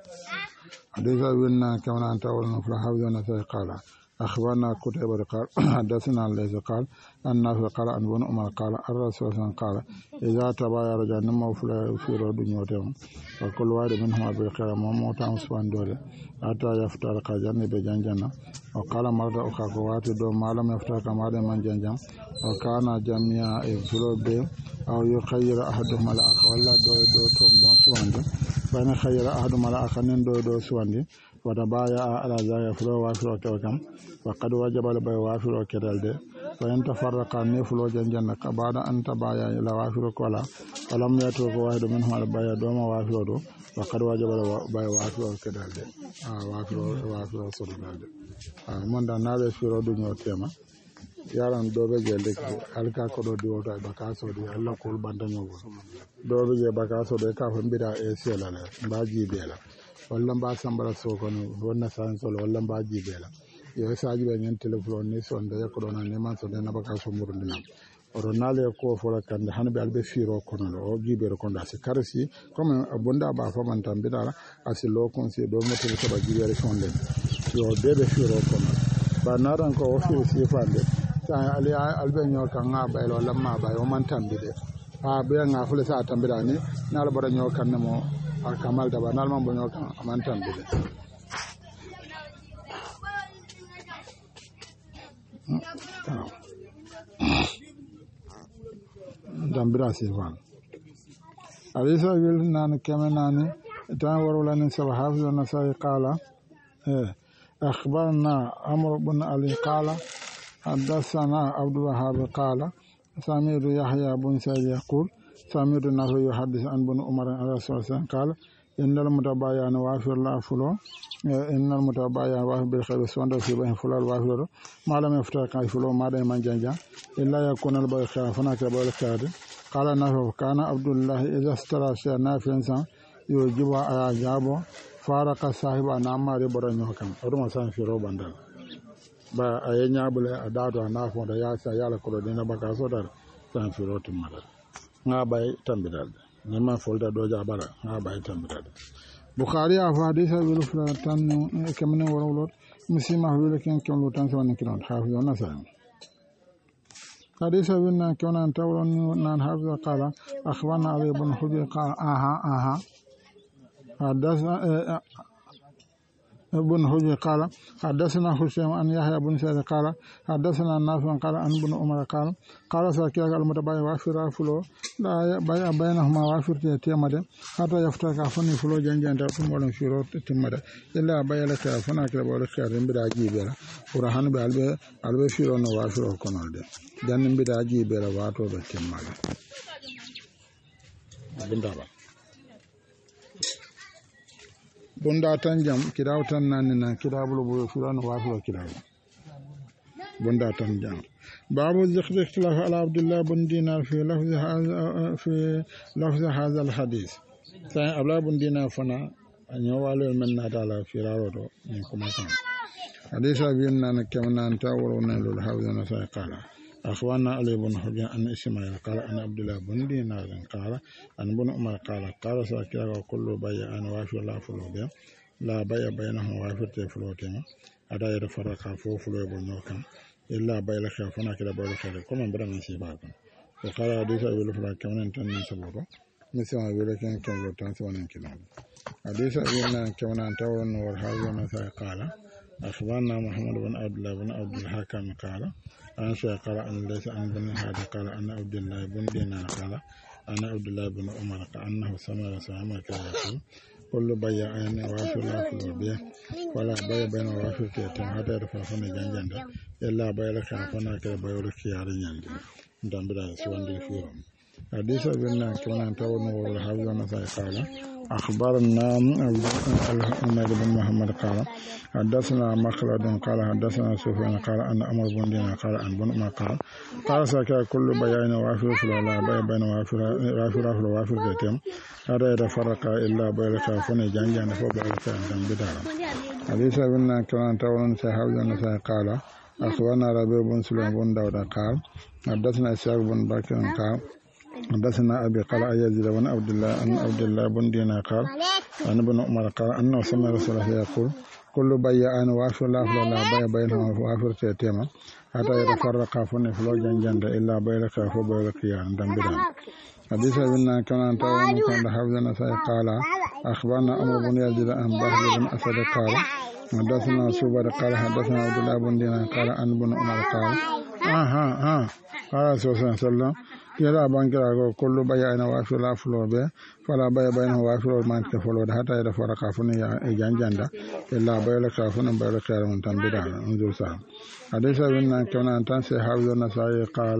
حديث ابن كمن انت ورن فلا حافظ النسائي قال أخبرنا قتيبة قال حدثنا ليث قال أن قال أن بن عمر قال الرسول صلى الله عليه وسلم قال إذا تبايع رجال نمو فلا يفيروا دنيوتهم وكل واحد منهما بالخير موتا مسوان دولة حتى يفتر قجن بجنجنا وقال مرة أخرى قوات دو ما لم يفتر كما من جنجم وكان جميع يفيروا به أو يخير أحدهما الآخر ولا دو توم سواندي فإن خير أحدهما الآخر دو سواندي وتبايع على ذلك فلو وافر كوكم وقد وجب لبي وافر كدلد فإن تفرق نفلو جنجنك بعد أن تبايع إلى وافر كولا ولم يترك واحد منهما البايع دوما وافر وقد وجب لبي وافر كدلد وافر صدلد من دانا بفيرو دنيو تيما yaran dobe je lekki alka ko do diwoto e bakaso di alla ko bandanyo dobe je bakaso de ka fambira e selala mbaji bela walla mba sambara sokono wonna sansol walla mba jibela yo saaji be nyen telephone ni sonde yakko na ne man sonde na bakaso murundina oro nale ko fola kande hanbe albe firo kono o jibero konda se karsi comme bonda ba faman tambidara asilo konsi do motel ko ba jibere sonde yo bebe firo kono ba naran ko o firo si fande ta ali albe nyo kan nga ba lo lamma ba o man tambide ha be nga fule sa tambida ni na la bara nyo kan mo akamal da banal man bonyo kan man tambide dambira sifan alisa wil nan kemenani tan warulani sab hafiz an-nasai qala akhbarna amr ibn ali qala حدثنا عبد الوهاب قال سمعت يحيى بن سعيد يقول سمعت نافع يحدث عن بن عمر عليه الصلاه والسلام قال إن المتبايعين وافر لا فلو إن المتبايعين وافر بالخير سوند في بين فلو وافر ما لم يفتر كاي فلو ما دام من جنجا إلا يكون البيع خافنا كبول خير قال نافع كان عبد الله إذا اشترى شيئا نافعا يجب أجابه فارق صاحب نعمار برنيو كان أرما سان في رو بندل ba ayenya bule adado anafo da yasa yala ko dina baka so dar san fi ro timada nga bay tambidal nema folda do jabara nga bay tambidal bukhari a hadisa wil fulatan kamne warolot musima wil ken ken lo tan sawan ken hafi ona sa hadisa wil na ken an tawron nan hafi qala akhbarana ali ibn hujr qala aha hadasa ابن حجر قال حدثنا حسين عن يحيى بن سعيد قال حدثنا نافع قال عن ابن عمر قال سكيك المتبايع وافر فلو لا بايع بينهما وافر تيمد حتى يفتك فني فلو جنجان تم ولن فيرو تيمد الا بايع لك فنا كلا بول خير بدا جيبلا ورهان بالبه فيرو نو وافر كونالد جان بدا جيبلا واتو تيمد بندابا bunda tan jam kiraw tan nanina kirabul bo firan wafi kiraw bunda tan jam babu zikr ikhtilaf ala abdullah bin dinar fi lafz hadha al hadith sai abdullah bin dinar fana anyo walo men natala firaro do ni kuma kan hadisa bin nan kamna anta woro nan lul hawza na sai qala أخوانا علي بن حجر أن إسماعيل قال أن عبد الله بن دينار قال أن بن عمر قال ساكرا وكل بيع أن وافر لا فلو بيع لا بيع بينهم وافر تفلو تيما أدا يتفرق فو فلو بنوكا إلا بيع لخير فنا كلا بيع لخير كما بدأ من سيباكم وقال حديث أبي لفلا كمان أنتن سبورو مثل ما يقول كان كم لو تنسون كلام حديث أبي لنا كمان أنتون ورحاز ونساء قال أخبرنا محمد بن عبد الله بن عبد الحكم قال عن شيخ قال أن ليس عن بن هذا قال أن عبد الله بن دينار قال أنا عبد الله بن عمر كأنه سمع سامع يقول كل بيع أين وافر لا في البيع ولا بيع بين وافر كيتم هذا يرفع فنا جنجندا إلا بيع لك فنا كلا بيع لك ياري جنجي دام بدا سوان دي فيهم حديث ابن كنا تاون والحافظ النسائي قال أخبرنا عمر بن محمد قال حدثنا مخلد قال حدثنا سفيان قال أن أمر بن دينار قال أن بن ما قال ساكا كل بيان وافر فلا بيع بين وافر كيتم هذا يتفرق إلا بيلك فني جنجان فبيلك دام بدا حديث ابن كنا تاون الحافظ النسائي قال أخبرنا ربيع بن سليمان بن داود قال حدثنا إسحاق بن بكر قال حدثنا أبي قال يزيد بن عبد الله أن عبد الله بن دينار قال أن ابن عمر قال أنه سمع رسول الله يقول كل بيع أن وافر لا بيع بينهما وافر تيتما حتى يتفرق فني فلو جنجان إلا بيلك فبيلك دام بدا حديث ابن كان تاون كان حافظنا قال أخبرنا أمر بن يزيد أن بهر بن أسد قال حدثنا سوبر قال حدثنا عبد الله بن دينار قال أن ابن عمر قال قال صلى الله عليه وسلم يلا بانكرا كل بيع وافر لا فلو به فلا بيع بينه وافر ما كفلو حتى يتفرق فني جنجان إلا بيلك فني بيلك من تنبدا انظر سام حديث ابن كان تنسي حافظ النسائي قال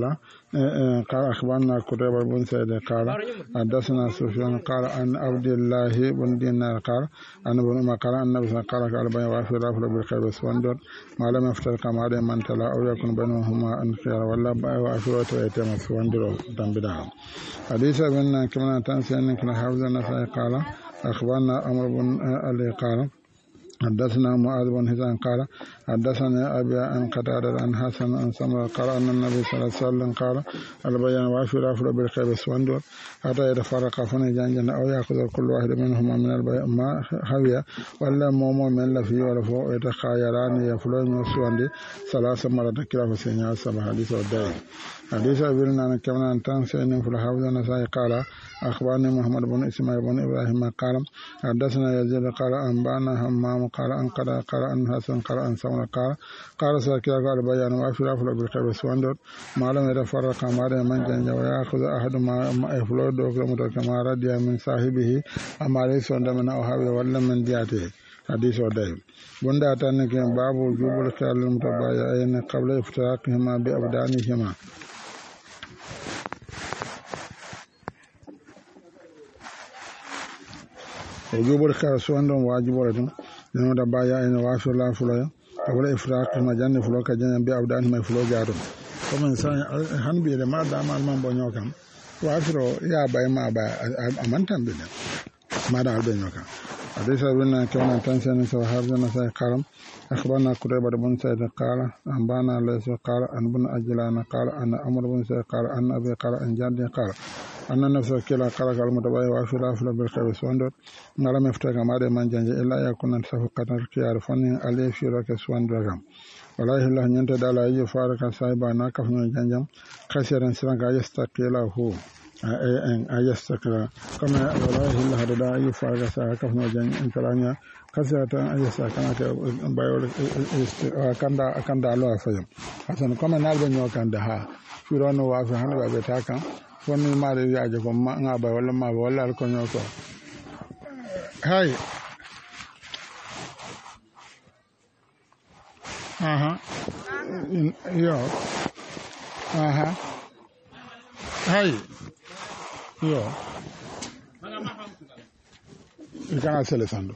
أخبرنا قتيبة بن سعيد قال حدثنا سفيان قال أن عبد الله بن دينار قال أن ابن عمر قال أن النبي صلى الله عليه وسلم قال بيع وافر لا فلو بالخير سواندر ما لم يفترق ما من تلا أو يكون بينهما أنخيار ولا بيع وافر ويتم سواندر تنبدا حديث ابن كان تنسي أن حافظ النسائي قال أخبرنا أمر بن علي قال حدثنا معاذ بن هشام قال حدثنا أبي عن قتادة عن حسن عن سمرة قال أن النبي صلى الله عليه وسلم قال البيان وافر أفضل بالخير سواندر حتى يتفرق فني جنجان أو يأخذ كل واحد منهما من البيع ما حوي ولا مومو من لفي ولا فوق يتخايران يفلون سواندي ثلاث مرات كلا فسنيا سبع حديث وداي حديث ابن كمان تنسين في الحافظ النسائي قال أخبرني محمد بن إسماعيل بن إبراهيم قال حدثنا يزيد قال أنبانا همام قال أن قال أن حسن قال أن سمرة قال ساكيا قال بيان وافر أفضل بالخير سواندر ما لم يتفرق ما من جنجا ويأخذ أحد ما يفلو دوكلا كما ردي من صاحبه أما ليس من أوهابه ولا من دياته حديث ودائم بندا تانك باب وجوب الخيار المتبايعين قبل افتراقهما بأبدانهما وجوب الخيار سواندر واجب ولدن المتبايعين وافر لا فلو قبل افتراقهما جنة فلو كجنة بأبدانهما فلو جارون كما إنسان هنبي لما دام المن بنيوكم وافر يا باي ما با أمانتم بنا ما دا بنيوكم حديث ابن كان تنسين سوحرنا قال أخبرنا قتيبة بن سعيد قال أنبانا ليس قال أن بن أجلان قال أن أمر بن سعيد قال أن أبي قال أن جدي قال أن النفس كلا قال المتبايع وافر أفضل بالخير سواندر ما لم يفترق ما من جنج إلا يكون صفقة الخيار فني عليه في رك سواندر والله الله ينتدى على أي فارق صاحبا ناكف من جنجم خسرا سرق يستقيله ayastakra kama wallahi Allah da ayu fara sa ka funa jan intalanya kasa ta ayasa kana ka bayo kanda Allah fayam hasan kama na ban yo kanda ha firo no wa fa hanu ba ta kan woni ma da ya je ko ma nga ba wala ma wala ko nyo ko hay yo hay yo ikana selesando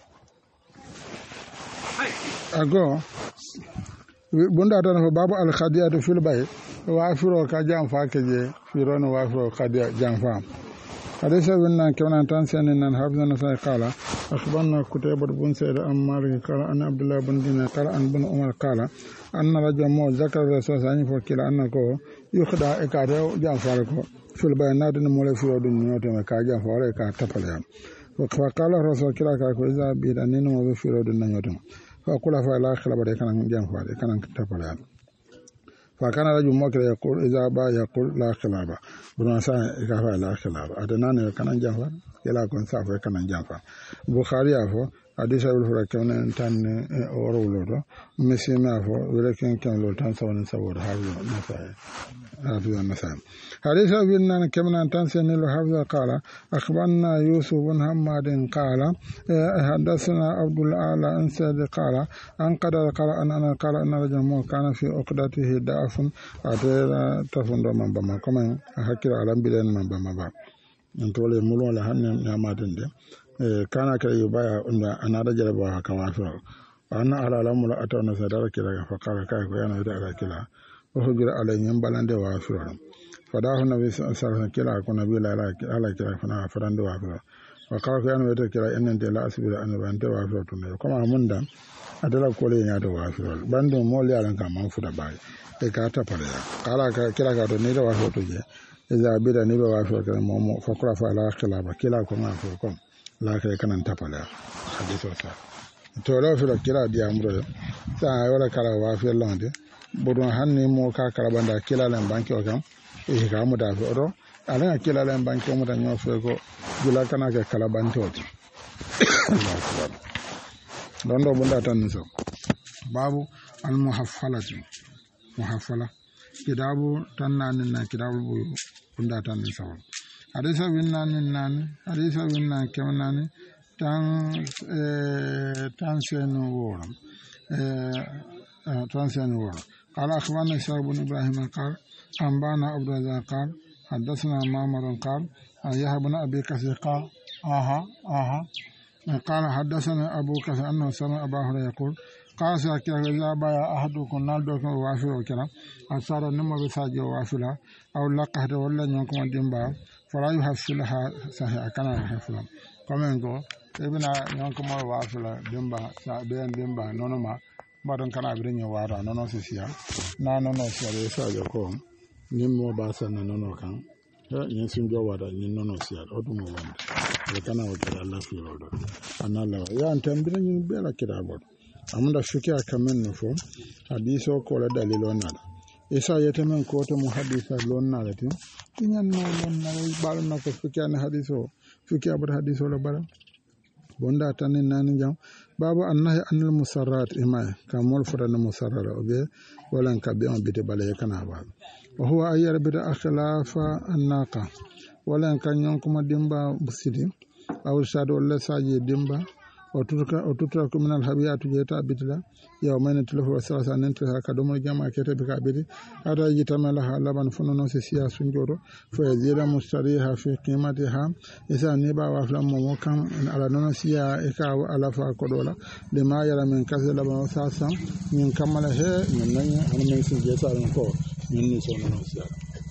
ago bunda tan ko babu al khadiyatu fil bay wa afiro ka jam fa ke je firono wa afiro khadiya jam fa حديث ابن كمان تنسين أن حافظنا قال أخبرنا قتيبة بن سعيد عن مالك قال أن عبد الله بن دينار قال أن بن عمر قال أن رجل مو ذكر الرسول صلى الله عليه وسلم أنه يخدع إكاده جانفاركو في البيانات المولى في ودن نيوتم كاجان فارك تفليان فقال الرسول كلا كاكو إذا بيدانين مو في ودن نيوتم فقال فلا خلابه كان جانفارك كان تفليان فكان رجل مكر يقول إذا با يقول لا خلابه بدون سان إكافة لا خلابه أتناني كان جانفار كلا كون سافر كان جانفار بخاري أفو hadisa wil hura kewne tan oro lodo mesi ma fo wala ken lo tan sawan sawor hawo nasa hadisa bin nan kemna tan senelo hawo qala akhbarna yusuf bin hammad qala hadathana abdul ala an sa'd qala an qala ana qala anna rajulan kana fi uqdatihi da'afun adera tafundo mambama kama hakira alam bilen mambama ba ntole mulon la hannen na matende kana ka yubaya unda anada jaraba kama fa ana ala lamula atawna sadara kila fa qala kai ko yana da ala kila o hujira alayhim balande wa afra fadahu nabi sallallahu alaihi kila ko nabi la ala kila fa farande wa afra wa qala ko yana da kila enen de la asbira an bande wa afra to ne kuma munda adala ko le nya da wa afra bando mo le alan ka man fuda bai e ka ta pare qala ka kila ka to ne da wa afra to je iza bida ne ba wa afra ka mo fa qala fa la kila ba kila ko ma afra ko la ka kanan ta pare hadithu sa to la fi kila di amro sa wala kala wa fi lande bodon hanni mo ka kala banda kila lan banki o kam e ka mu da do ala kila lan banki mo da nyo fe ko jula kana ka kala banto don do bunda tan so babu al muhaffalatu muhaffala kitabu tan nan na kitabu bunda tan so hadisa bin nan kemanani tan senu wora قال أخبرنا إسحاق بن إبراهيم قال أنبانا عبد الرزاق قال حدثنا معمر قال يحيى بن أبي كثير قال قال حدثنا أبو كثير أنه سمع أبا هريرة يقول قال ساكي إذا بايع أحدكم نالدوك وافر وكلا أصار نمو بساجي وافلا أو لقهد ولا نيوكم ديمبا فلا يحفلها صحيح كان يحفلها كما يقول ابن نيوكم وافلا ديمبا بين ديمبا نونما badon kana birin wara nono sisia na nono sia le sa jo ko nimmo ba sa na nono kan yin sun jo wara yin nono sia odumo wanda le kana o kira Allah fi rodo anala ya antambirin yin bela kira bod amunda fikia kamen no fo hadiso ko la dalilo nada isa yete men ko to muhaddisa lon nada tin tinyan no lon nada bal na ko fikia na hadiso fikia bod hadiso la bala bonda tanin nani jam babu annahi anil musarrat ima kamol furana musarrara obe walan kabe on bite bale kana ba wa huwa ayyar bida akhlafa annaqa walan kanyon kuma dimba busidi aw shadu wala saji dimba o tutra ko minal habiyatu jeta bitla yaw mayna telefu salasa nante ka do mo jama kete be ka bidi ada yitamala ha laban fonono se siya sunjoro fo yazira mustariha fi qimatiha isa ne ba wa flam mo kan ala nono siya e ka ala fa ko dola de ma yara men kase laban sasa min kamala he min nan an men sin jeta ko min ni so nono siya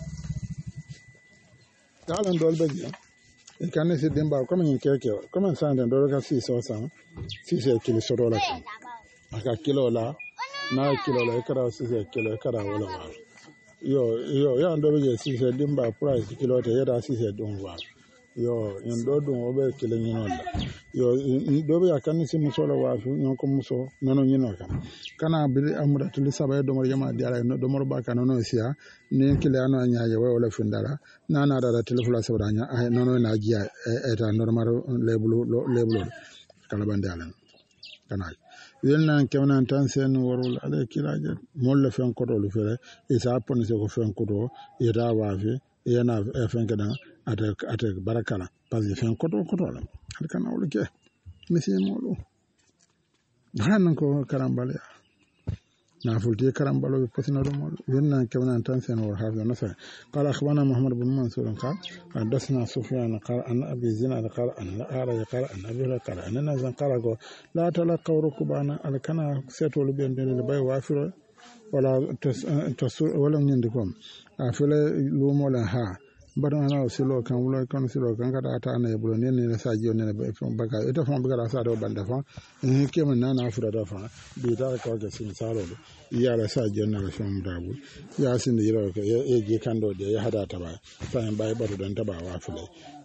dalan dol be e kan se demba comme ni keke comme ça dans le cas 600 si c'est kilo soro la aka kilo la na kilo la kara 6 kilo kara wala wa yo ya ndo be 6 demba price kilo te yada 6 don wa yo ndo don obe kilo ni non la yo do be akan si muso la wa fu non ko muso nono ni no kan kana bi amura tuli sabaye do mo jama diala no do mo ba kan no sia ni kile ano nyaaje wala fundara nana da telefula sabanya ay nono na giya eta normal lebulo kala bandalan kana yelna kewna tan sen worul ala kilaje molle fen ko do lu fere isa pon se ko fen ko do ira wafe yana fen kada ate barakala parce que fen ko do la kana wol ke monsieur molo hanan ko karambale na fulti karambalo posina do mol yelna kewna tan sen wor hafi nasa qala akhbana muhammad bin mansur qala hadathna sufyan qala an abi zinad qala an ara qala an abi qala an nazan qala go la talaqa rukbana al kana setolu ben den bay wafiro wala tasur wala nyindi kom afile lumo la ha badon ana silo kan wulo kan silo kan kada ta na yeblo ne ne sa jiyo ne be fon baga ita fon baga sa do banda fa ke man na afura da fa bi ta ka ga sin saro do ya la sa jiyo na fon dabu ya sin da yiro ka ye je kan do de ya hada ta ba fa en bai bado dan ta ba wa fule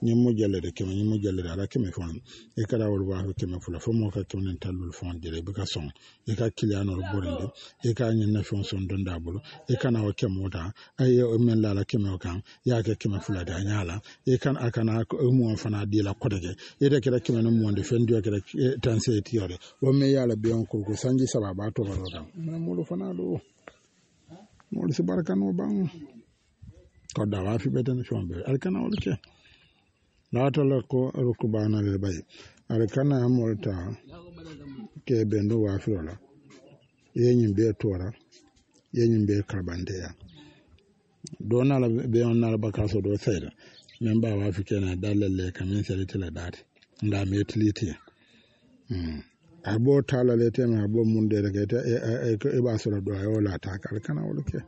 ñimmo jellede keme ñimmo jellede ala keme fon e kada wol waafi keme fula fo mo ka kemnen tallul fon jele be ka son e ka kilianol borinde e ka ñin na fon son donda bulu e kana o kemota ay o men la la keme o kan ya ke keme fula da nyala e kan akana ko mo fana di la kodege e de kala keme no monde fen dio kala tanse tiore o me yala be on ko sanji sababa to baro dam mo lo fana do mo si barakano bang ko da wa fi beten shombe alkana wol ke latala ko rukubana le bay alkana molta ke bendo wa fi wala yenyin be tora yenyin be karbandeya dona la be on na bakaso do sayda men ba wa fi kena dalalle kamin selite la dati nda metliti abo tala le tema abo munde daga ta e ba so do ayo la ta alkana wol ke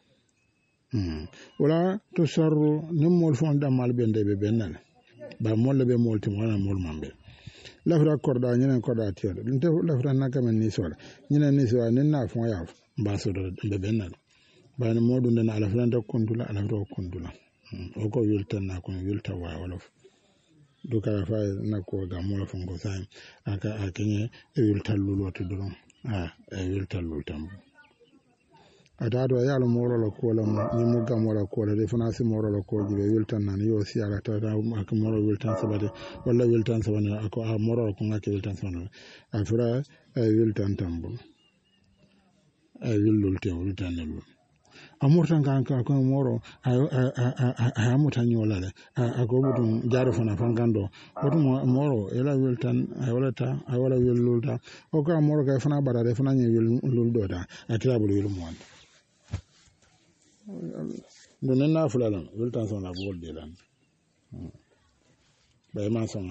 wala to sarru nim mol fon da mal bende be benal ba molle be molti mona mol mambe lafra korda nyinen korda tiyo nte lafra nakamen ni sola nyinen ni sola ninna fon ya ba so do be benal ba ni modu nden ala franda kundula ala do kundula o ko yultan na ko yulta wa wolof do kala fa na ko ga mola fon go sai aka akenye e yultal lulo to do e yultal lultam adado yalo moro la ko la ni mu gam wala ko la defanasi moro la ko jibe wiltan nan yo si ala ta ak moro wiltan sabade wala wiltan sabane ako a moro ko ngake wiltan sabane afra wiltan tambo willul te wiltan lu amurtan kan ka ko moro amutan yola le ako budum jaro fana fangando budum moro ela wiltan wala ta wala willulta o ka moro ka fana barade fana ni willul do da atrabul willum won donen na fulalan wiltan son la bol de lan bay ma son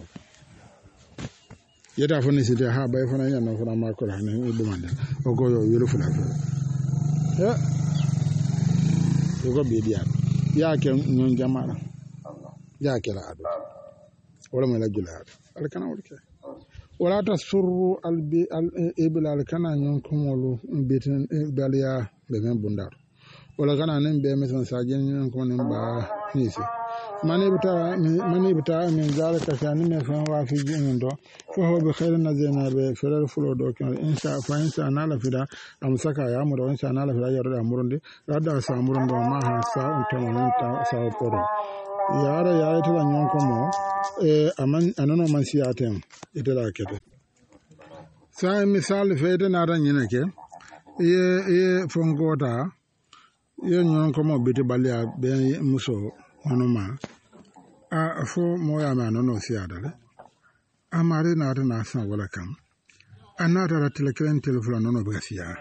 yeta foni site ha bay fona nyana fona ma ko han e dumande o ko yo wilu fula ya ko be dia ya ke nyon jamara ya ke la adu wala ma la jula al kana wurke wala tasurru al bi al ibla al kana nyon kumolu bitin baliya be men bundar wala kana nen be mesan sajin nen ko nen ba nisi mani bita min zalika shani me fa wa fi jinin do fa ho bi khairin nazina be firar fulo do kan insha na la fida am saka ya mu do insha na la fida ya da murunde da sa murunde ma ha sa on tamanin ta sa poro yara ya ita la nyon ko mo aman anono man siyatem ita la kete sa misal fe de na ran yine ke ye fongota ye nyon ko mo biti balia be muso manoma a fo moya ma no siadale amare na ta na san wala kam anata ra telekren telefon no be sia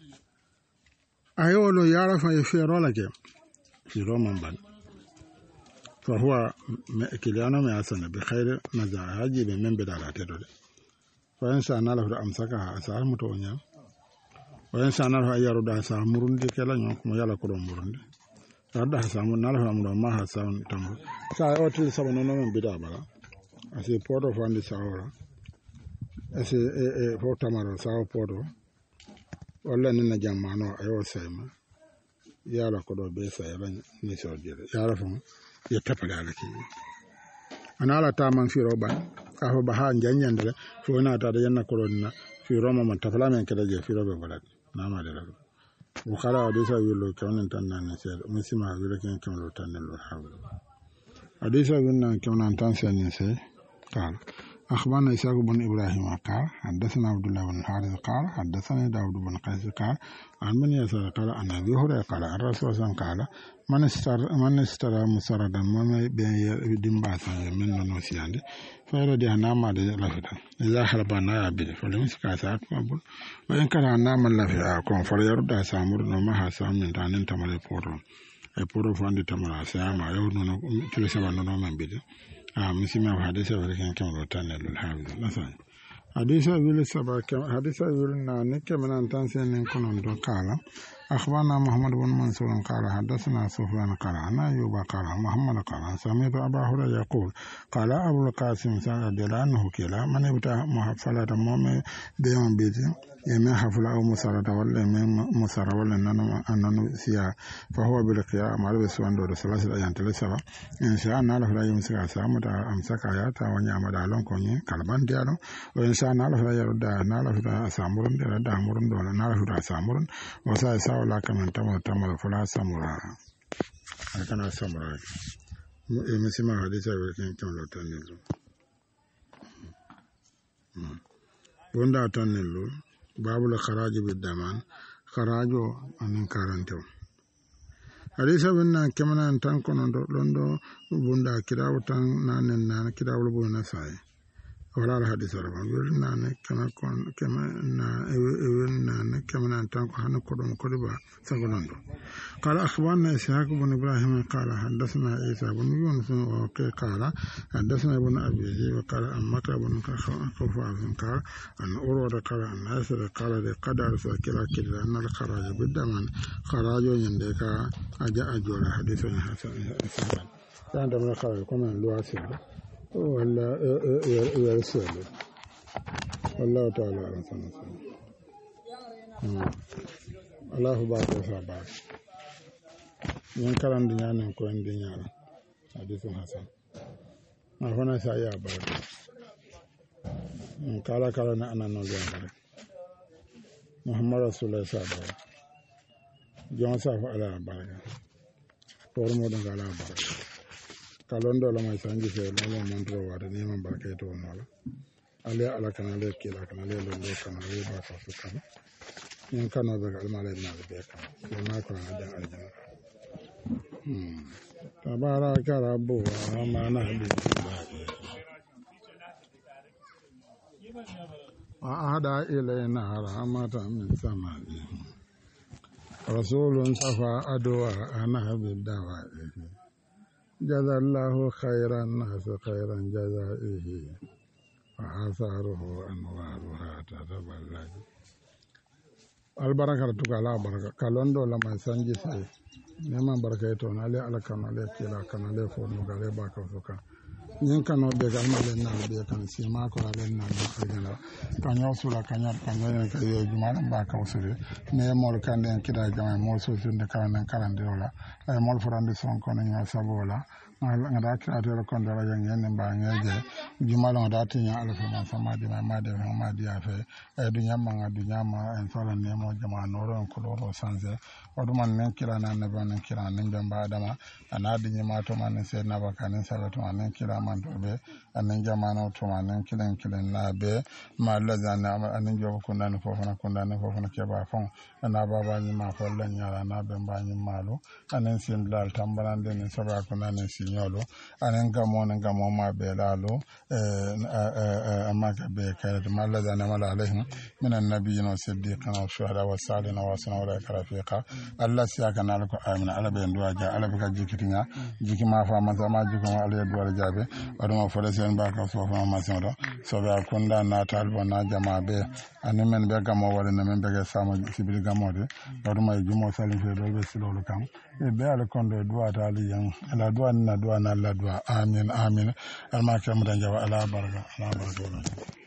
ayo lo yara fa ye fero la ke fi roman ban fa huwa kiliano me asana bi khair nazar haji be membe da te do fa insa na la amsaka asar muto nya wa insa na ha yaro da sa murundi kala nyon ko yala ko do murundi da samu na lafa mu ma ha samu tamu sa o til sabo no men bida bala ase podo fandi sawra ase fo tamaro sawo podo wala nina jamano ayo sema yala ko do be sa yala ni so jere yala fo ye tapala la ki anala ta man fi roba ka ho baha njanyandre fo na ta da yanna ko na fi roma man tapala men kala je fi roba bala na ma de la Bukhara hadisa wilo kawnen tan nan se musima wilo ken kawlo tan lo hawlo hadisa winna kawnan tan se ni se qal akhbarana Ishaq ibn Ibrahim qal hadathana Abdullah ibn Harith qal hadathana Dawud ibn Qais qal an man yasar qal an Abi Hurayra qal ar-rasul sallallahu qala man istara musaradan man be dimba sa men no siyande fayra di anama de lafita idha harba na abi falim sikasa akbul wa in kana anama lafiya kon faryar da samur no ma ha samin tanin tamale poro e poro fandi tamara sama yo no kile saba no men bide misima hadisa wala kan kan rotanel hawiz nasan hadisa wil saba hadisa wil na ne kemenan tan sen konon do kala أخبرنا محمد بن منصور قال حدثنا سفيان قال عن أيوب قال محمد قال سمعت أبا هريرة يقول قال أبو القاسم رضي الله عنه كلا من يبتع محفلة مؤمن بيوم بيتي يمين حفلة أو مسارة ولا يمين مسارة ولا أنه سيا فهو بالقياء مع بسوان دور ثلاثة أيام تلسبا إن شاء الله لا فلا يمسك سامة أمسك آيات ونعم دالون كوني كلبان ديالو وإن شاء الله لا فلا يرد نالا فلا سامرون دلا دامرون دولا نالا فلا سامرون وسا يساو لا كمان تمر فلا سامورا أكنا سامورا مسمى حديثة ولكن كم لا تنلو وندا تنلو باب الخراج بالدمان خراجو أن كارنتو حديث بنا كمان تنكون لندو بوندا كراو تان نان كراو لبونا ساي ولا الحديث ربا يرنا كمان تنكو هن كودم كودبا سغلندو قال أخبرنا إسحاق بن إبراهيم قال حدثنا عيسى بن يونس وقال قال حدثنا ابن أبي ذئب وقال أمك بن خفاف قال أن أروى قال أن ياسر قال قد أرسل كلا أن الخراج بالدمان خراج يندك أجا أجول حديث حسن كان من الخراج كما لواسل ولا يرسل والله تعالى أحسن الله بارك وسابق yin karan dinya nan ko en dinya hadisun hasan ma fana sa ya baraka kala na anan no gamba muhammad rasulullah sallallahu alaihi wasallam jon sa fa ala baraka for mo don ala baraka kalon do la mai sanji fe no mo mandro wa de man baraka to no la ale ala kana le kila kana le lo kana le ba ka su kana yin kana be al mala na be kana ma ko na da aljanna تبارك ربنا ومن وأهدى إلينا رحمة من سمائه رسول صفى أدواءنا بالدوائه جزى الله خير الناس خيرا جزائه وآثاره أنوارها تتبلج البركة تقال بركة كالوندو لما سنجي سي neman barka to na le ala kana le kila kana le fo no gale ba ka fuka nyen kano be ga ma le na be kan si ma ko le na be ka gala kanyo sura kanya ne ka yo juma ba ka usure ne mol kan den kida jama mol so sun de kan nan karan de wala ay mol forande son ko nya sabola ngada ka de ko ndara yang yen ba ngeje juma lo da tinya ala fa ma sama de ma de ma di afe e du nyama en fala ne mo jama no ron ko do sanze oduman nen kila nan ne ban kila nen ben ba dama anadi nyima to man se na ba kan se to man kila man to be anen jamano to man kilen na be ma la zana anen jogo ko nan fofana ke ba fon na baba nyima fo la nyala na be ba nyimalo anen sin dal tambalande ne saba ko nan sin nyolo anen gamo ma be lalo amaka be kayat ma la zana mala alaihim min annabiyyin wa siddiqin wa shuhada wa salihin wa sana wa rafiqa Allah siya kana ko amina ala be nduwa ja ala be ka jikitinya jikima fa ma sama jikoma ala duwa jabe aduma fo sen ba ka so fa ma sen do so ba kunda na talbo na jama be ani men be gamo wala na men be ga sama sibili gamo de aduma jumo salim fe do be silolo kam e be ala kondo duwa ta ali yan ala duwa na la duwa amin alma kam dan jawa ala baraka